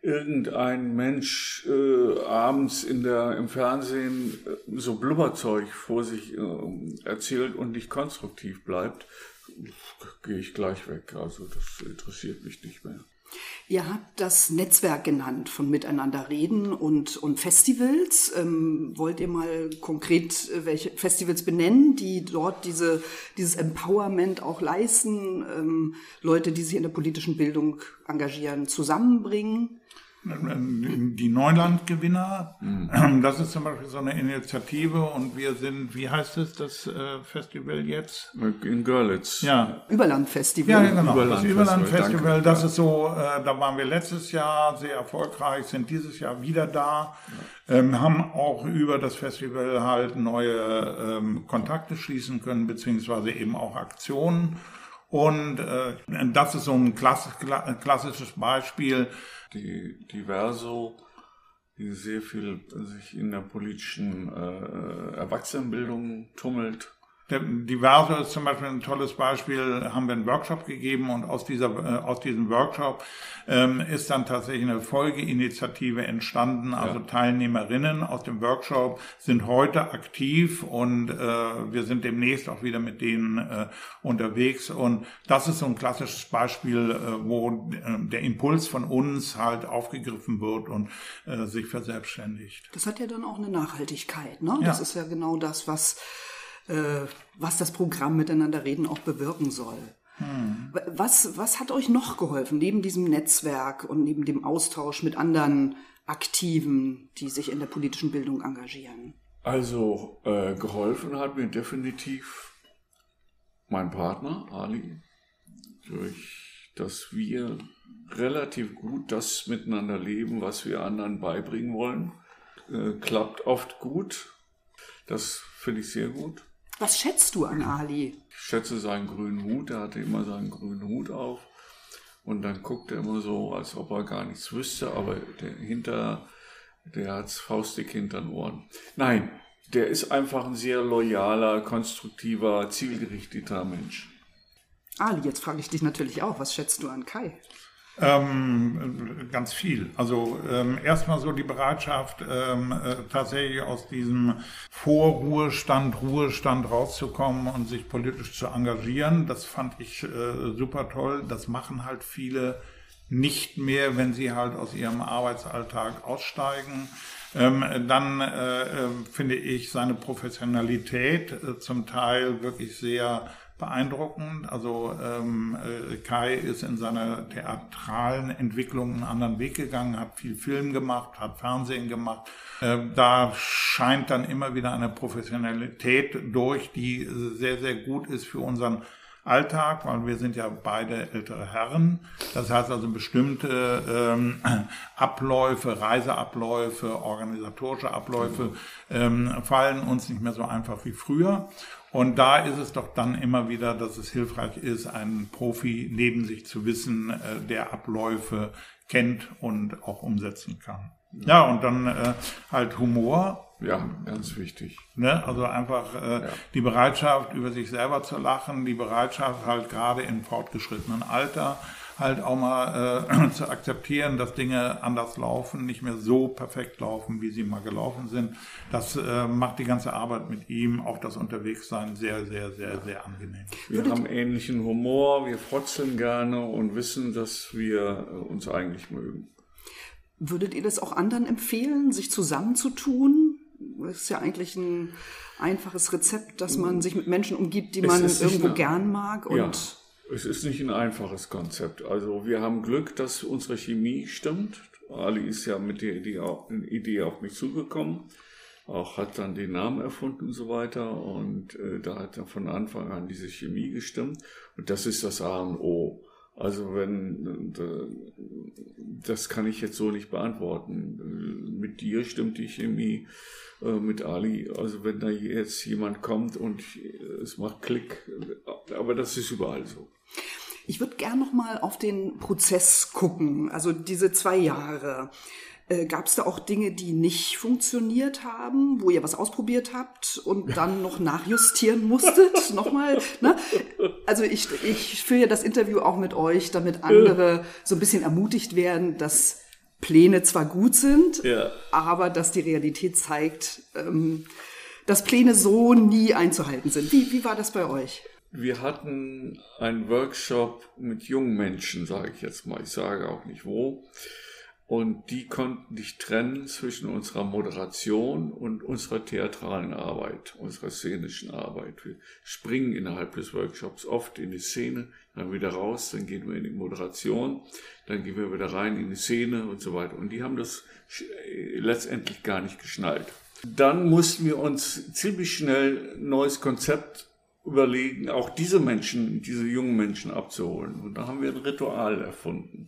irgendein Mensch äh, abends in der, im Fernsehen äh, so Blubberzeug vor sich äh, erzählt und nicht konstruktiv bleibt, gehe ich gleich weg. Also das interessiert mich nicht mehr.
Ihr habt das Netzwerk genannt von Miteinander reden und, und Festivals. Ähm, wollt ihr mal konkret welche Festivals benennen, die dort diese, dieses Empowerment auch leisten, ähm, Leute, die sich in der politischen Bildung engagieren, zusammenbringen?
Die Neuland-Gewinner, mhm. das ist zum Beispiel so eine Initiative und wir sind, wie heißt es, das äh, Festival jetzt?
In Görlitz.
Ja.
Überland-Festival.
Ja, genau.
Überland
das Überland-Festival, das
danke.
ist so, äh, da waren wir letztes Jahr sehr erfolgreich, sind dieses Jahr wieder da, ja. ähm, haben auch über das Festival halt neue ähm, Kontakte schließen können, beziehungsweise eben auch Aktionen. Und äh, das ist so ein klassisch, klassisches Beispiel.
Die Diverso, die sehr viel sich in der politischen äh, Erwachsenenbildung tummelt.
Der Diverso ist zum Beispiel ein tolles Beispiel, haben wir einen Workshop gegeben und aus dieser äh, aus diesem Workshop ähm, ist dann tatsächlich eine Folgeinitiative entstanden. Also ja. Teilnehmerinnen aus dem Workshop sind heute aktiv und äh, wir sind demnächst auch wieder mit denen äh, unterwegs. Und das ist so ein klassisches Beispiel, äh, wo äh, der Impuls von uns halt aufgegriffen wird und äh, sich verselbstständigt.
Das hat ja dann auch eine Nachhaltigkeit, ne?
Ja.
Das ist ja genau das, was was das Programm Miteinander reden auch bewirken soll. Hm. Was, was hat euch noch geholfen, neben diesem Netzwerk und neben dem Austausch mit anderen Aktiven, die sich in der politischen Bildung engagieren?
Also äh, geholfen hat mir definitiv mein Partner, Ali, durch dass wir relativ gut das miteinander leben, was wir anderen beibringen wollen. Äh, klappt oft gut. Das finde ich sehr gut.
Was schätzt du an Ali?
Ich schätze seinen grünen Hut. Er hatte immer seinen grünen Hut auf. Und dann guckt er immer so, als ob er gar nichts wüsste. Aber der hinter, der hat's faustdick hinter den Ohren. Nein, der ist einfach ein sehr loyaler, konstruktiver, zielgerichteter Mensch.
Ali, jetzt frage ich dich natürlich auch, was schätzt du an Kai?
Ähm, ganz viel. Also ähm, erstmal so die Bereitschaft, ähm, äh, tatsächlich aus diesem Vorruhestand, Ruhestand rauszukommen und sich politisch zu engagieren. Das fand ich äh, super toll. Das machen halt viele nicht mehr, wenn sie halt aus ihrem Arbeitsalltag aussteigen. Ähm, dann äh, äh, finde ich seine Professionalität äh, zum Teil wirklich sehr beeindruckend. Also ähm, Kai ist in seiner theatralen Entwicklung einen anderen Weg gegangen, hat viel Film gemacht, hat Fernsehen gemacht. Äh, da scheint dann immer wieder eine Professionalität durch, die sehr, sehr gut ist für unseren Alltag, weil wir sind ja beide ältere Herren. Das heißt also bestimmte ähm, Abläufe, Reiseabläufe, organisatorische Abläufe ähm, fallen uns nicht mehr so einfach wie früher. Und da ist es doch dann immer wieder, dass es hilfreich ist, einen Profi neben sich zu wissen, äh, der Abläufe kennt und auch umsetzen kann. Ja, und dann äh, halt Humor.
Ja, ganz wichtig.
Ne? Also einfach äh, ja. die Bereitschaft, über sich selber zu lachen, die Bereitschaft halt gerade im fortgeschrittenen Alter halt auch mal äh, zu akzeptieren, dass Dinge anders laufen, nicht mehr so perfekt laufen, wie sie mal gelaufen sind. Das äh, macht die ganze Arbeit mit ihm, auch das Unterwegssein, sehr, sehr, sehr, sehr angenehm.
Wir haben ähnlichen Humor, wir frotzeln gerne und wissen, dass wir uns eigentlich mögen.
Würdet ihr das auch anderen empfehlen, sich zusammenzutun? Das ist ja eigentlich ein einfaches Rezept, dass man sich mit Menschen umgibt, die man irgendwo eine, gern mag. Und
ja, es ist nicht ein einfaches Konzept. Also wir haben Glück, dass unsere Chemie stimmt. Ali ist ja mit der Idee, auch, Idee auf mich zugekommen, auch hat dann den Namen erfunden und so weiter. Und äh, da hat dann von Anfang an diese Chemie gestimmt. Und das ist das A und O. Also wenn, das kann ich jetzt so nicht beantworten. Mit dir stimmt die Chemie, mit Ali. Also wenn da jetzt jemand kommt und es macht Klick, aber das ist überall so.
Ich würde gern noch mal auf den Prozess gucken, also diese zwei Jahre. Äh, gab es da auch Dinge, die nicht funktioniert haben, wo ihr was ausprobiert habt und dann noch nachjustieren musstet? Nochmal, ne? Also ich, ich führe ja das Interview auch mit euch, damit andere so ein bisschen ermutigt werden, dass Pläne zwar gut sind,
ja.
aber dass die Realität zeigt, ähm, dass Pläne so nie einzuhalten sind. Wie, wie war das bei euch?
Wir hatten einen Workshop mit jungen Menschen, sage ich jetzt mal. Ich sage auch nicht wo. Und die konnten nicht trennen zwischen unserer Moderation und unserer theatralen Arbeit, unserer szenischen Arbeit. Wir springen innerhalb des Workshops oft in die Szene, dann wieder raus, dann gehen wir in die Moderation, dann gehen wir wieder rein in die Szene und so weiter. Und die haben das letztendlich gar nicht geschnallt. Dann mussten wir uns ziemlich schnell ein neues Konzept überlegen, auch diese Menschen, diese jungen Menschen abzuholen. Und da haben wir ein Ritual erfunden.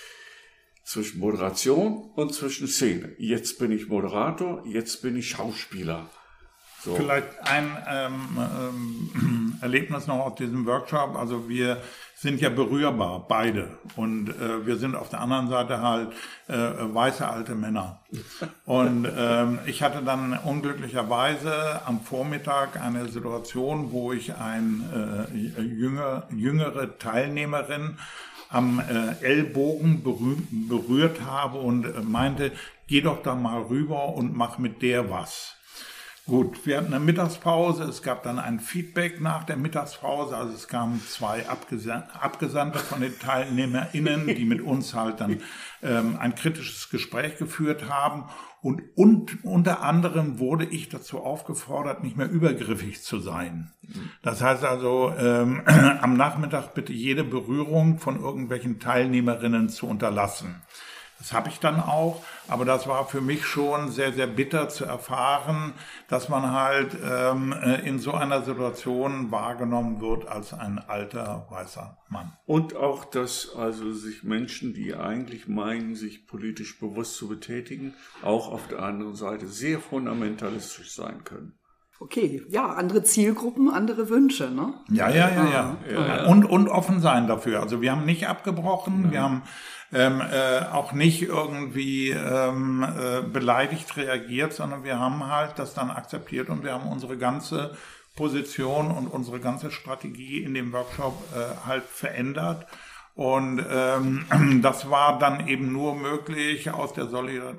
Zwischen Moderation und zwischen Szene. Jetzt bin ich Moderator, jetzt bin ich Schauspieler. So.
Vielleicht ein ähm, ähm, Erlebnis noch aus diesem Workshop. Also wir sind ja berührbar, beide. Und äh, wir sind auf der anderen Seite halt äh, weiße alte Männer. Und ähm, ich hatte dann unglücklicherweise am Vormittag eine Situation, wo ich eine äh, jünger, jüngere Teilnehmerin am äh, Ellbogen berühr, berührt habe und äh, meinte, geh doch da mal rüber und mach mit der was. Gut, wir hatten eine Mittagspause, es gab dann ein Feedback nach der Mittagspause, also es kamen zwei Abgesa- Abgesandte von den TeilnehmerInnen, die mit uns halt dann ähm, ein kritisches Gespräch geführt haben und, und unter anderem wurde ich dazu aufgefordert, nicht mehr übergriffig zu sein. Das heißt also, ähm, am Nachmittag bitte jede Berührung von irgendwelchen Teilnehmerinnen zu unterlassen. Das habe ich dann auch, aber das war für mich schon sehr, sehr bitter zu erfahren, dass man halt ähm, in so einer Situation wahrgenommen wird als ein alter, weißer Mann.
Und auch, dass also sich Menschen, die eigentlich meinen, sich politisch bewusst zu betätigen, auch auf der anderen Seite sehr fundamentalistisch sein können.
Okay, ja, andere Zielgruppen, andere Wünsche, ne?
Ja, ja, ja, ja.
ja, ja.
Und, und offen sein dafür. Also wir haben nicht abgebrochen, ja. wir haben ähm, äh, auch nicht irgendwie ähm, äh, beleidigt reagiert, sondern wir haben halt das dann akzeptiert und wir haben unsere ganze Position und unsere ganze Strategie in dem Workshop äh, halt verändert. Und ähm, das war dann eben nur möglich aus der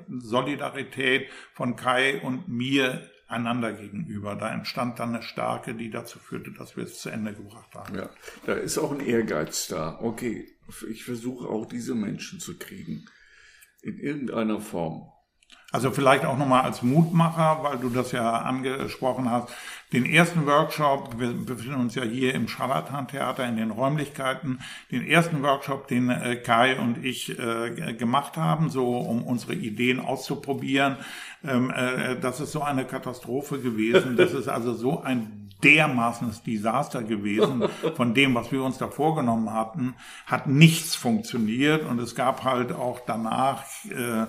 Solidarität von Kai und mir einander gegenüber. Da entstand dann eine Stärke, die dazu führte, dass wir es zu Ende gebracht haben.
Ja, da ist auch ein Ehrgeiz da. Okay, ich versuche auch diese Menschen zu kriegen. In irgendeiner Form.
Also vielleicht auch nochmal als Mutmacher, weil du das ja angesprochen hast. Den ersten Workshop, wir befinden uns ja hier im Scharlatan-Theater in den Räumlichkeiten, den ersten Workshop, den äh, Kai und ich äh, gemacht haben, so um unsere Ideen auszuprobieren, ähm, äh, das ist so eine Katastrophe gewesen. Das ist also so ein dermaßenes Desaster gewesen von dem, was wir uns da vorgenommen hatten, hat nichts funktioniert und es gab halt auch danach äh,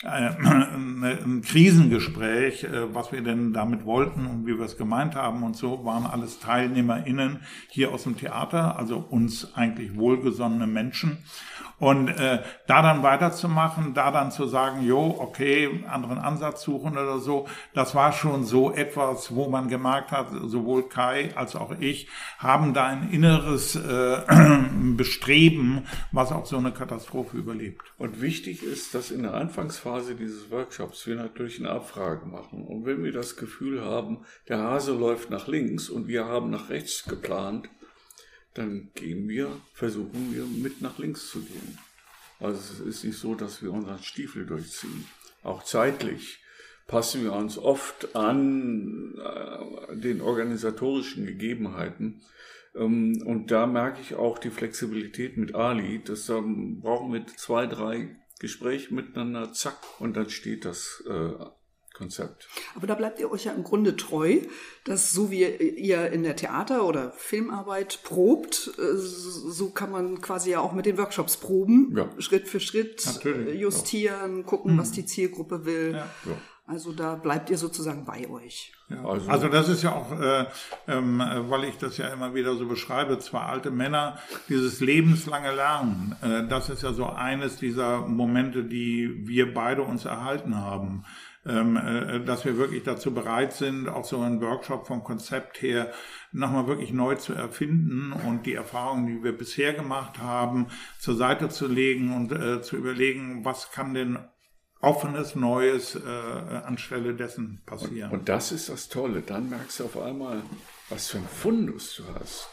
ein Krisengespräch, was wir denn damit wollten und wie wir es gemeint haben und so, waren alles TeilnehmerInnen hier aus dem Theater, also uns eigentlich wohlgesonnene Menschen. Und äh, da dann weiterzumachen, da dann zu sagen, jo, okay, anderen Ansatz suchen oder so, das war schon so etwas, wo man gemerkt hat, sowohl Kai als auch ich haben da ein inneres äh, Bestreben, was auch so eine Katastrophe überlebt.
Und wichtig ist, dass in der Anfangsphase dieses Workshops wir natürlich eine Abfrage machen. Und wenn wir das Gefühl haben, der Hase läuft nach links und wir haben nach rechts geplant, dann gehen wir, versuchen wir mit nach links zu gehen. Also es ist nicht so, dass wir unseren Stiefel durchziehen. Auch zeitlich passen wir uns oft an äh, den organisatorischen Gegebenheiten. Ähm, und da merke ich auch die Flexibilität mit Ali, dass da brauchen wir zwei, drei Gespräche miteinander, zack, und dann steht das äh, Konzept.
Aber da bleibt ihr euch ja im Grunde treu, dass so wie ihr in der Theater- oder Filmarbeit probt, so kann man quasi ja auch mit den Workshops proben, ja. Schritt für Schritt Natürlich, justieren, ja. gucken, mhm. was die Zielgruppe will. Ja. Ja. Also da bleibt ihr sozusagen bei euch.
Ja, also, also das ist ja auch, äh, ähm, weil ich das ja immer wieder so beschreibe, zwei alte Männer, dieses lebenslange Lernen, äh, das ist ja so eines dieser Momente, die wir beide uns erhalten haben. ähm, äh, dass wir wirklich dazu bereit sind, auch so einen Workshop vom Konzept her nochmal wirklich neu zu erfinden und die Erfahrungen, die wir bisher gemacht haben, zur Seite zu legen und äh, zu überlegen, was kann denn offenes, Neues äh, anstelle dessen passieren.
Und, und das ist das Tolle. Dann merkst du auf einmal, was für ein Fundus du hast,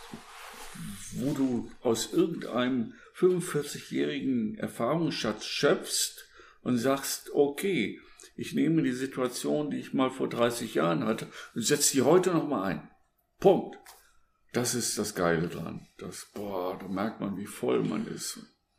wo du aus irgendeinem fünfundvierzigjährigen Erfahrungsschatz schöpfst und sagst, okay, ich nehme die Situation, die ich mal vor dreißig Jahren hatte, und setze die heute nochmal ein. Punkt. Das ist das Geile dran. Das, boah, da merkt man, wie voll man ist.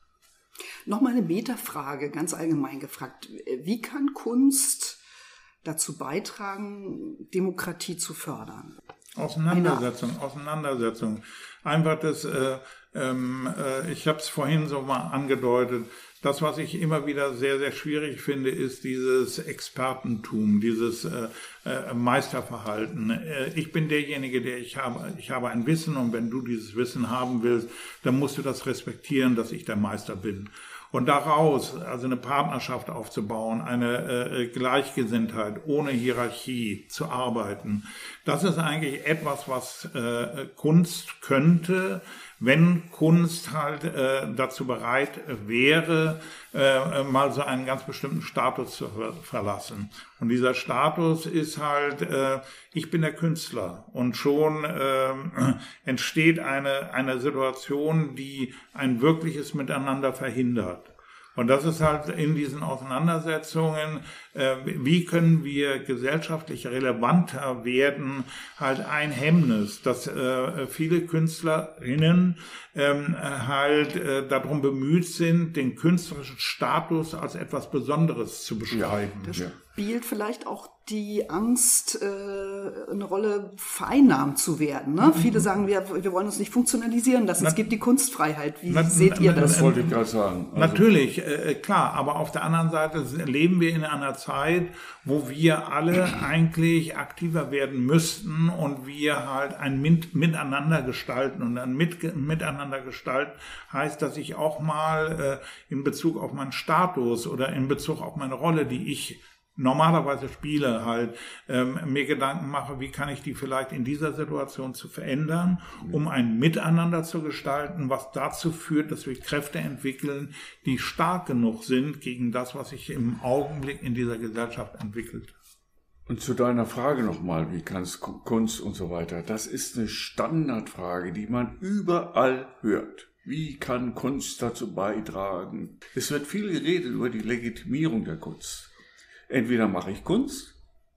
Nochmal eine Metafrage, ganz allgemein gefragt. Wie kann Kunst dazu beitragen, Demokratie zu fördern?
Auseinandersetzung, Auseinandersetzung. Einfach das, äh, ähm, äh, ich habe es vorhin so mal angedeutet, das, was ich immer wieder sehr, sehr schwierig finde, ist dieses Expertentum, dieses äh, äh, Meisterverhalten. Äh, ich bin derjenige, der ich habe, ich habe ein Wissen und wenn du dieses Wissen haben willst, dann musst du das respektieren, dass ich der Meister bin. Und daraus, also eine Partnerschaft aufzubauen, eine äh, Gleichgesinntheit, ohne Hierarchie zu arbeiten, das ist eigentlich etwas, was äh, Kunst könnte, wenn Kunst halt äh, dazu bereit wäre, äh, mal so einen ganz bestimmten Status zu ver- verlassen. Und dieser Status ist halt, äh, ich bin der Künstler. Und schon äh, entsteht eine, eine Situation, die ein wirkliches Miteinander verhindert. Und das ist halt in diesen Auseinandersetzungen, äh, wie können wir gesellschaftlich relevanter werden, halt ein Hemmnis, dass äh, viele Künstlerinnen ähm, halt äh, darum bemüht sind, den künstlerischen Status als etwas Besonderes zu beschreiben.
Da spielt vielleicht auch die Angst, äh, eine Rolle, vereinnahmt zu werden. Ne? Mhm. Viele sagen, wir, wir wollen uns nicht funktionalisieren lassen. Es gibt die Kunstfreiheit. Wie na, seht na, ihr das?
Das wollte ich gerade sagen. Also
natürlich, äh, klar, aber auf der anderen Seite leben wir in einer Zeit, wo wir alle eigentlich aktiver werden müssten und wir halt ein Mit- Miteinander gestalten. Und ein Mit- Miteinander gestalten heißt, dass ich auch mal äh, in Bezug auf meinen Status oder in Bezug auf meine Rolle, die ich normalerweise spiele, halt ähm, mir Gedanken mache, wie kann ich die vielleicht in dieser Situation zu verändern, um ein Miteinander zu gestalten, was dazu führt, dass wir Kräfte entwickeln, die stark genug sind gegen das, was sich im Augenblick in dieser Gesellschaft entwickelt.
Und zu deiner Frage nochmal, wie kann es Kunst und so weiter, das ist eine Standardfrage, die man überall hört. Wie kann Kunst dazu beitragen? Es wird viel geredet über die Legitimierung der Kunst. Entweder mache ich Kunst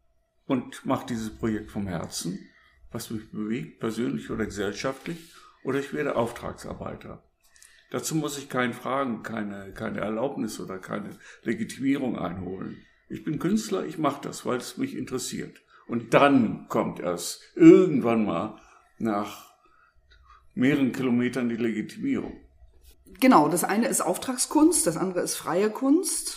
und mache dieses Projekt vom Herzen, was mich bewegt, persönlich oder gesellschaftlich, oder ich werde Auftragsarbeiter. Dazu muss ich keinen Fragen, keine, keine Erlaubnis oder keine Legitimierung einholen. Ich bin Künstler, ich mache das, weil es mich interessiert. Und dann kommt erst irgendwann mal nach mehreren Kilometern die Legitimierung.
Genau, das eine ist Auftragskunst, das andere ist freie Kunst.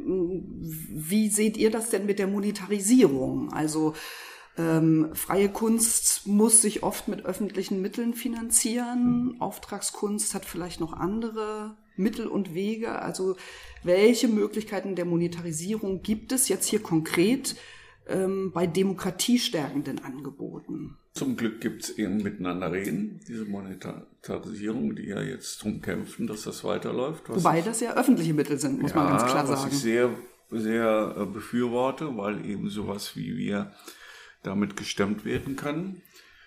Wie seht ihr das denn mit der Monetarisierung? Also ähm, freie Kunst muss sich oft mit öffentlichen Mitteln finanzieren. Auftragskunst hat vielleicht noch andere Mittel und Wege. Also welche Möglichkeiten der Monetarisierung gibt es jetzt hier konkret ähm, bei demokratiestärkenden Angeboten?
Zum Glück gibt es eben miteinander reden, diese Monetarisierung, die ja jetzt drum kämpfen, dass das weiterläuft.
Wobei das ja öffentliche Mittel sind, muss
ja,
man ganz klar
was
sagen.
Ich sehr, sehr befürworte, weil eben sowas wie wir damit gestemmt werden kann.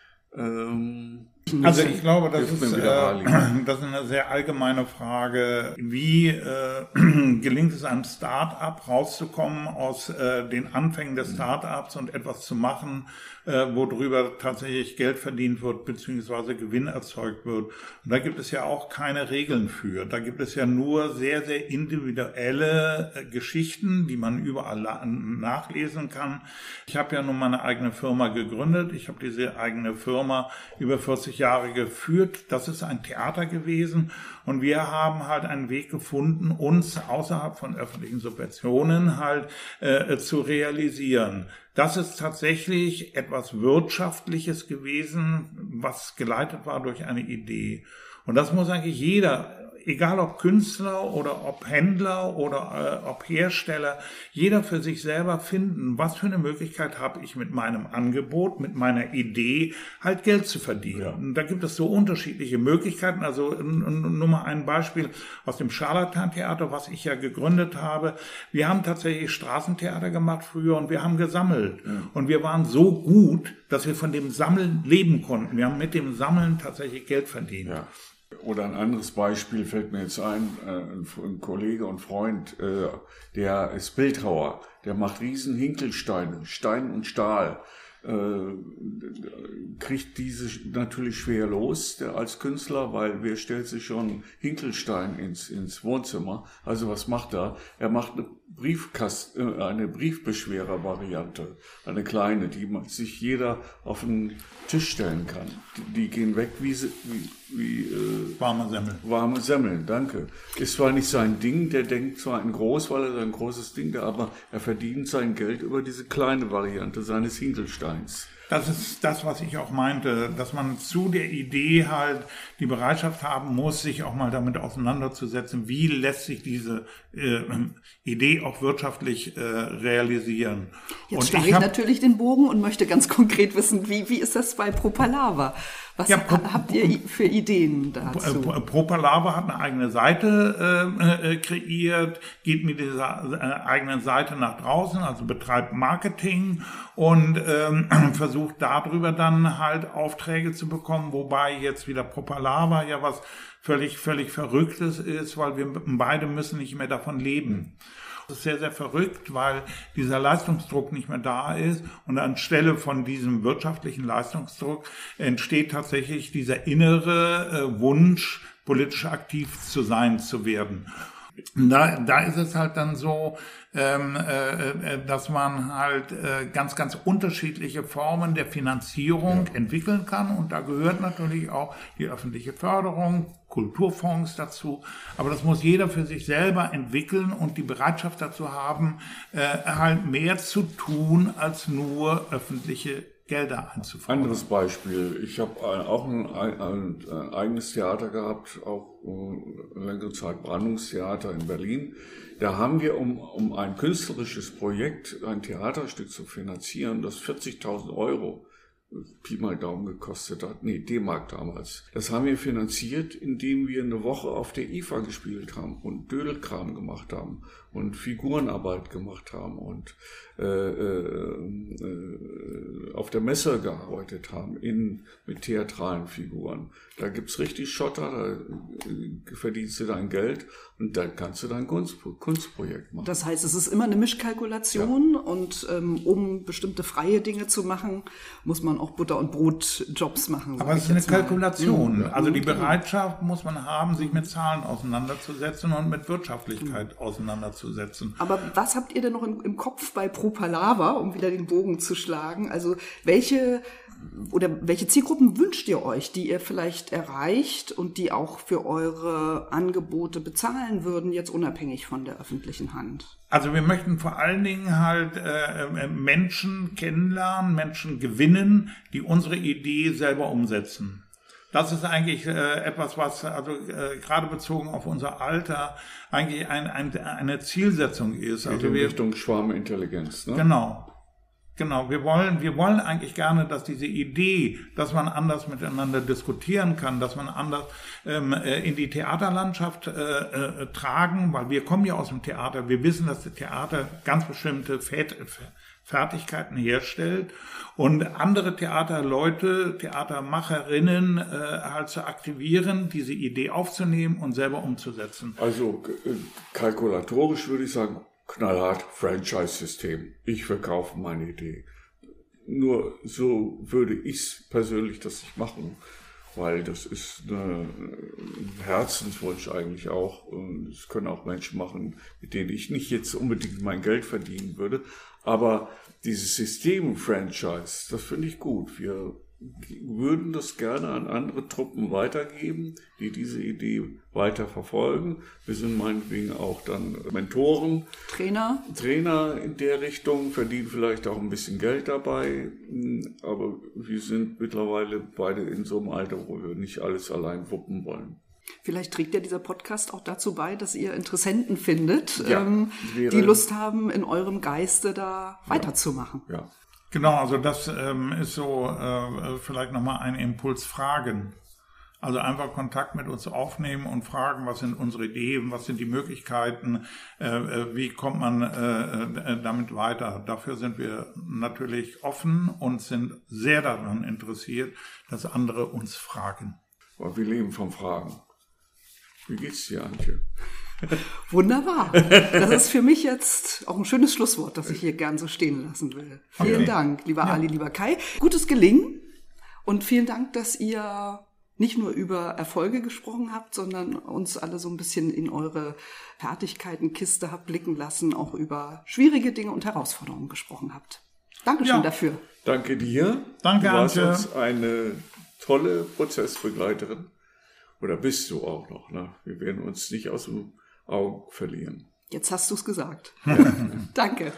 Ähm,
also ich glaube, das ist, äh, das ist eine sehr allgemeine Frage. Wie äh, gelingt es einem Start-up rauszukommen aus äh, den Anfängen des Start-ups und etwas zu machen, äh, worüber tatsächlich Geld verdient wird beziehungsweise Gewinn erzeugt wird. Und da gibt es ja auch keine Regeln für. Da gibt es ja nur sehr, sehr individuelle äh, Geschichten, die man überall la- nachlesen kann. Ich habe ja nun meine eigene Firma gegründet. Ich habe diese eigene Firma über vierzig Jahre geführt. Das ist ein Theater gewesen und wir haben halt einen Weg gefunden, uns außerhalb von öffentlichen Subventionen halt äh, zu realisieren. Das ist tatsächlich etwas Wirtschaftliches gewesen, was geleitet war durch eine Idee. Und das muss eigentlich jeder egal ob Künstler oder ob Händler oder äh, ob Hersteller, jeder für sich selber finden, was für eine Möglichkeit habe ich mit meinem Angebot, mit meiner Idee halt Geld zu verdienen. Ja. Und da gibt es so unterschiedliche Möglichkeiten. Also nur mal ein Beispiel aus dem Scharlatan-Theater, was ich ja gegründet habe. Wir haben tatsächlich Straßentheater gemacht früher und wir haben gesammelt. Ja. Und wir waren so gut, dass wir von dem Sammeln leben konnten. Wir haben mit dem Sammeln tatsächlich Geld verdient.
Ja. Oder ein anderes Beispiel fällt mir jetzt ein, ein Kollege und Freund, der ist Bildhauer, der macht riesen Hinkelsteine, Stein und Stahl, kriegt diese natürlich schwer los, der als Künstler, weil wer stellt sich schon Hinkelstein ins, ins Wohnzimmer? Also was macht er? Er macht eine Briefkast, eine Briefbeschwerer-Variante, eine kleine, die sich jeder auf den Tisch stellen kann. Die, die gehen weg wie, wie, wie äh,
warme Semmeln.
Warme Semmeln, danke. Ist zwar nicht sein Ding, der denkt zwar in groß, weil er sein großes Ding da, aber er verdient sein Geld über diese kleine Variante seines Hinkelsteins.
Das ist das, was ich auch meinte, dass man zu der Idee halt die Bereitschaft haben muss, sich auch mal damit auseinanderzusetzen, wie lässt sich diese äh, Idee auch wirtschaftlich äh, realisieren.
Jetzt schlage ich, ich natürlich den Bogen und möchte ganz konkret wissen, wie, wie ist das bei Propalava? Was ja, Pro, habt ihr für Ideen dazu?
Propalava hat eine eigene Seite äh, kreiert, geht mit dieser äh, eigenen Seite nach draußen, also betreibt Marketing und ähm, versucht darüber dann halt Aufträge zu bekommen, wobei jetzt wieder Propalava ja was völlig, völlig Verrücktes ist, weil wir beide müssen nicht mehr davon leben. Das ist sehr, sehr verrückt, weil dieser Leistungsdruck nicht mehr da ist und anstelle von diesem wirtschaftlichen Leistungsdruck entsteht tatsächlich dieser innere äh, Wunsch, politisch aktiv zu sein, zu werden. Da, da ist es halt dann so, ähm, äh, dass man halt äh, ganz, ganz unterschiedliche Formen der Finanzierung ja. entwickeln kann. Und da gehört natürlich auch die öffentliche Förderung, Kulturfonds dazu. Aber das muss jeder für sich selber entwickeln und die Bereitschaft dazu haben, äh, halt mehr zu tun, als nur öffentliche Gelder einzufordern.
Anderes Beispiel. Ich habe auch ein, ein, ein eigenes Theater gehabt, auch äh, längere Zeit Brandungstheater in Berlin. Da haben wir, um, um ein künstlerisches Projekt, ein Theaterstück zu finanzieren, das vierzigtausend Euro Pi mal Daumen gekostet hat, nee, D-Mark damals. Das haben wir finanziert, indem wir eine Woche auf der I F A gespielt haben und Dödelkram gemacht haben und Figurenarbeit gemacht haben und äh, äh, auf der Messe gearbeitet haben in, mit theatralen Figuren. Da gibt's richtig Schotter, da verdienst du dein Geld und dann kannst du dein Kunst, Kunstprojekt machen.
Das heißt, es ist immer eine Mischkalkulation ja. und ähm, um bestimmte freie Dinge zu machen, muss man auch Butter- und Brotjobs machen.
Aber es ist eine Kalkulation. Mhm. Also die Bereitschaft muss man haben, sich mit Zahlen auseinanderzusetzen und mit Wirtschaftlichkeit mhm. auseinanderzusetzen.
Aber was habt ihr denn noch im, im Kopf bei Propalava, um wieder den Bogen zu schlagen? Also welche oder welche Zielgruppen wünscht ihr euch, die ihr vielleicht erreicht und die auch für eure Angebote bezahlen würden, jetzt unabhängig von der öffentlichen Hand?
Also wir möchten vor allen Dingen halt äh, Menschen kennenlernen, Menschen gewinnen, die unsere Idee selber umsetzen. Das ist eigentlich äh, etwas, was also äh, gerade bezogen auf unser Alter eigentlich ein, ein, eine Zielsetzung ist. Also
in
wir,
Richtung Schwarmintelligenz, ne?
Genau. Genau, wir wollen, wir wollen eigentlich gerne, dass diese Idee, dass man anders miteinander diskutieren kann, dass man anders ähm, in die Theaterlandschaft äh, äh, tragen, weil wir kommen ja aus dem Theater, wir wissen, dass das Theater ganz bestimmte Fertigkeiten herstellt und andere Theaterleute, Theatermacherinnen äh, halt zu aktivieren, diese Idee aufzunehmen und selber umzusetzen.
Also äh, kalkulatorisch würde ich sagen, knallhart Franchise-System. Ich verkaufe meine Idee. Nur so würde ich persönlich das nicht machen, weil das ist eine, ein Herzenswunsch eigentlich auch. Und das können auch Menschen machen, mit denen ich nicht jetzt unbedingt mein Geld verdienen würde. Aber dieses System Franchise, das finde ich gut. Wir würden das gerne an andere Truppen weitergeben, die diese Idee weiter verfolgen. Wir sind meinetwegen auch dann Mentoren,
Trainer,
Trainer in der Richtung, verdienen vielleicht auch ein bisschen Geld dabei, aber wir sind mittlerweile beide in so einem Alter, wo wir nicht alles allein wuppen wollen.
Vielleicht trägt ja dieser Podcast auch dazu bei, dass ihr Interessenten findet,
ja,
ähm,
wäre,
die Lust haben, in eurem Geiste da ja, weiterzumachen.
Ja.
Genau, also das ähm, ist so äh, vielleicht nochmal ein Impuls, Fragen. Also einfach Kontakt mit uns aufnehmen und fragen, was sind unsere Ideen, was sind die Möglichkeiten, äh, wie kommt man äh, damit weiter. Dafür sind wir natürlich offen und sind sehr daran interessiert, dass andere uns fragen.
Aber wir leben vom Fragen. Wie geht's dir, Antje?
Wunderbar. Das ist für mich jetzt auch ein schönes Schlusswort, das ich hier gern so stehen lassen will. Vielen okay. Dank, lieber ja. Ali, lieber Kai. Gutes Gelingen und vielen Dank, dass ihr nicht nur über Erfolge gesprochen habt, sondern uns alle so ein bisschen in eure Fertigkeitenkiste habt blicken lassen, auch über schwierige Dinge und Herausforderungen gesprochen habt. Dankeschön ja. dafür.
Danke dir.
Danke,
du warst
Antje.
uns eine tolle Prozessbegleiterin. Oder bist du auch noch. Ne? Wir werden uns nicht aus dem Augen verlieren.
Jetzt hast du es gesagt. Ja. Danke.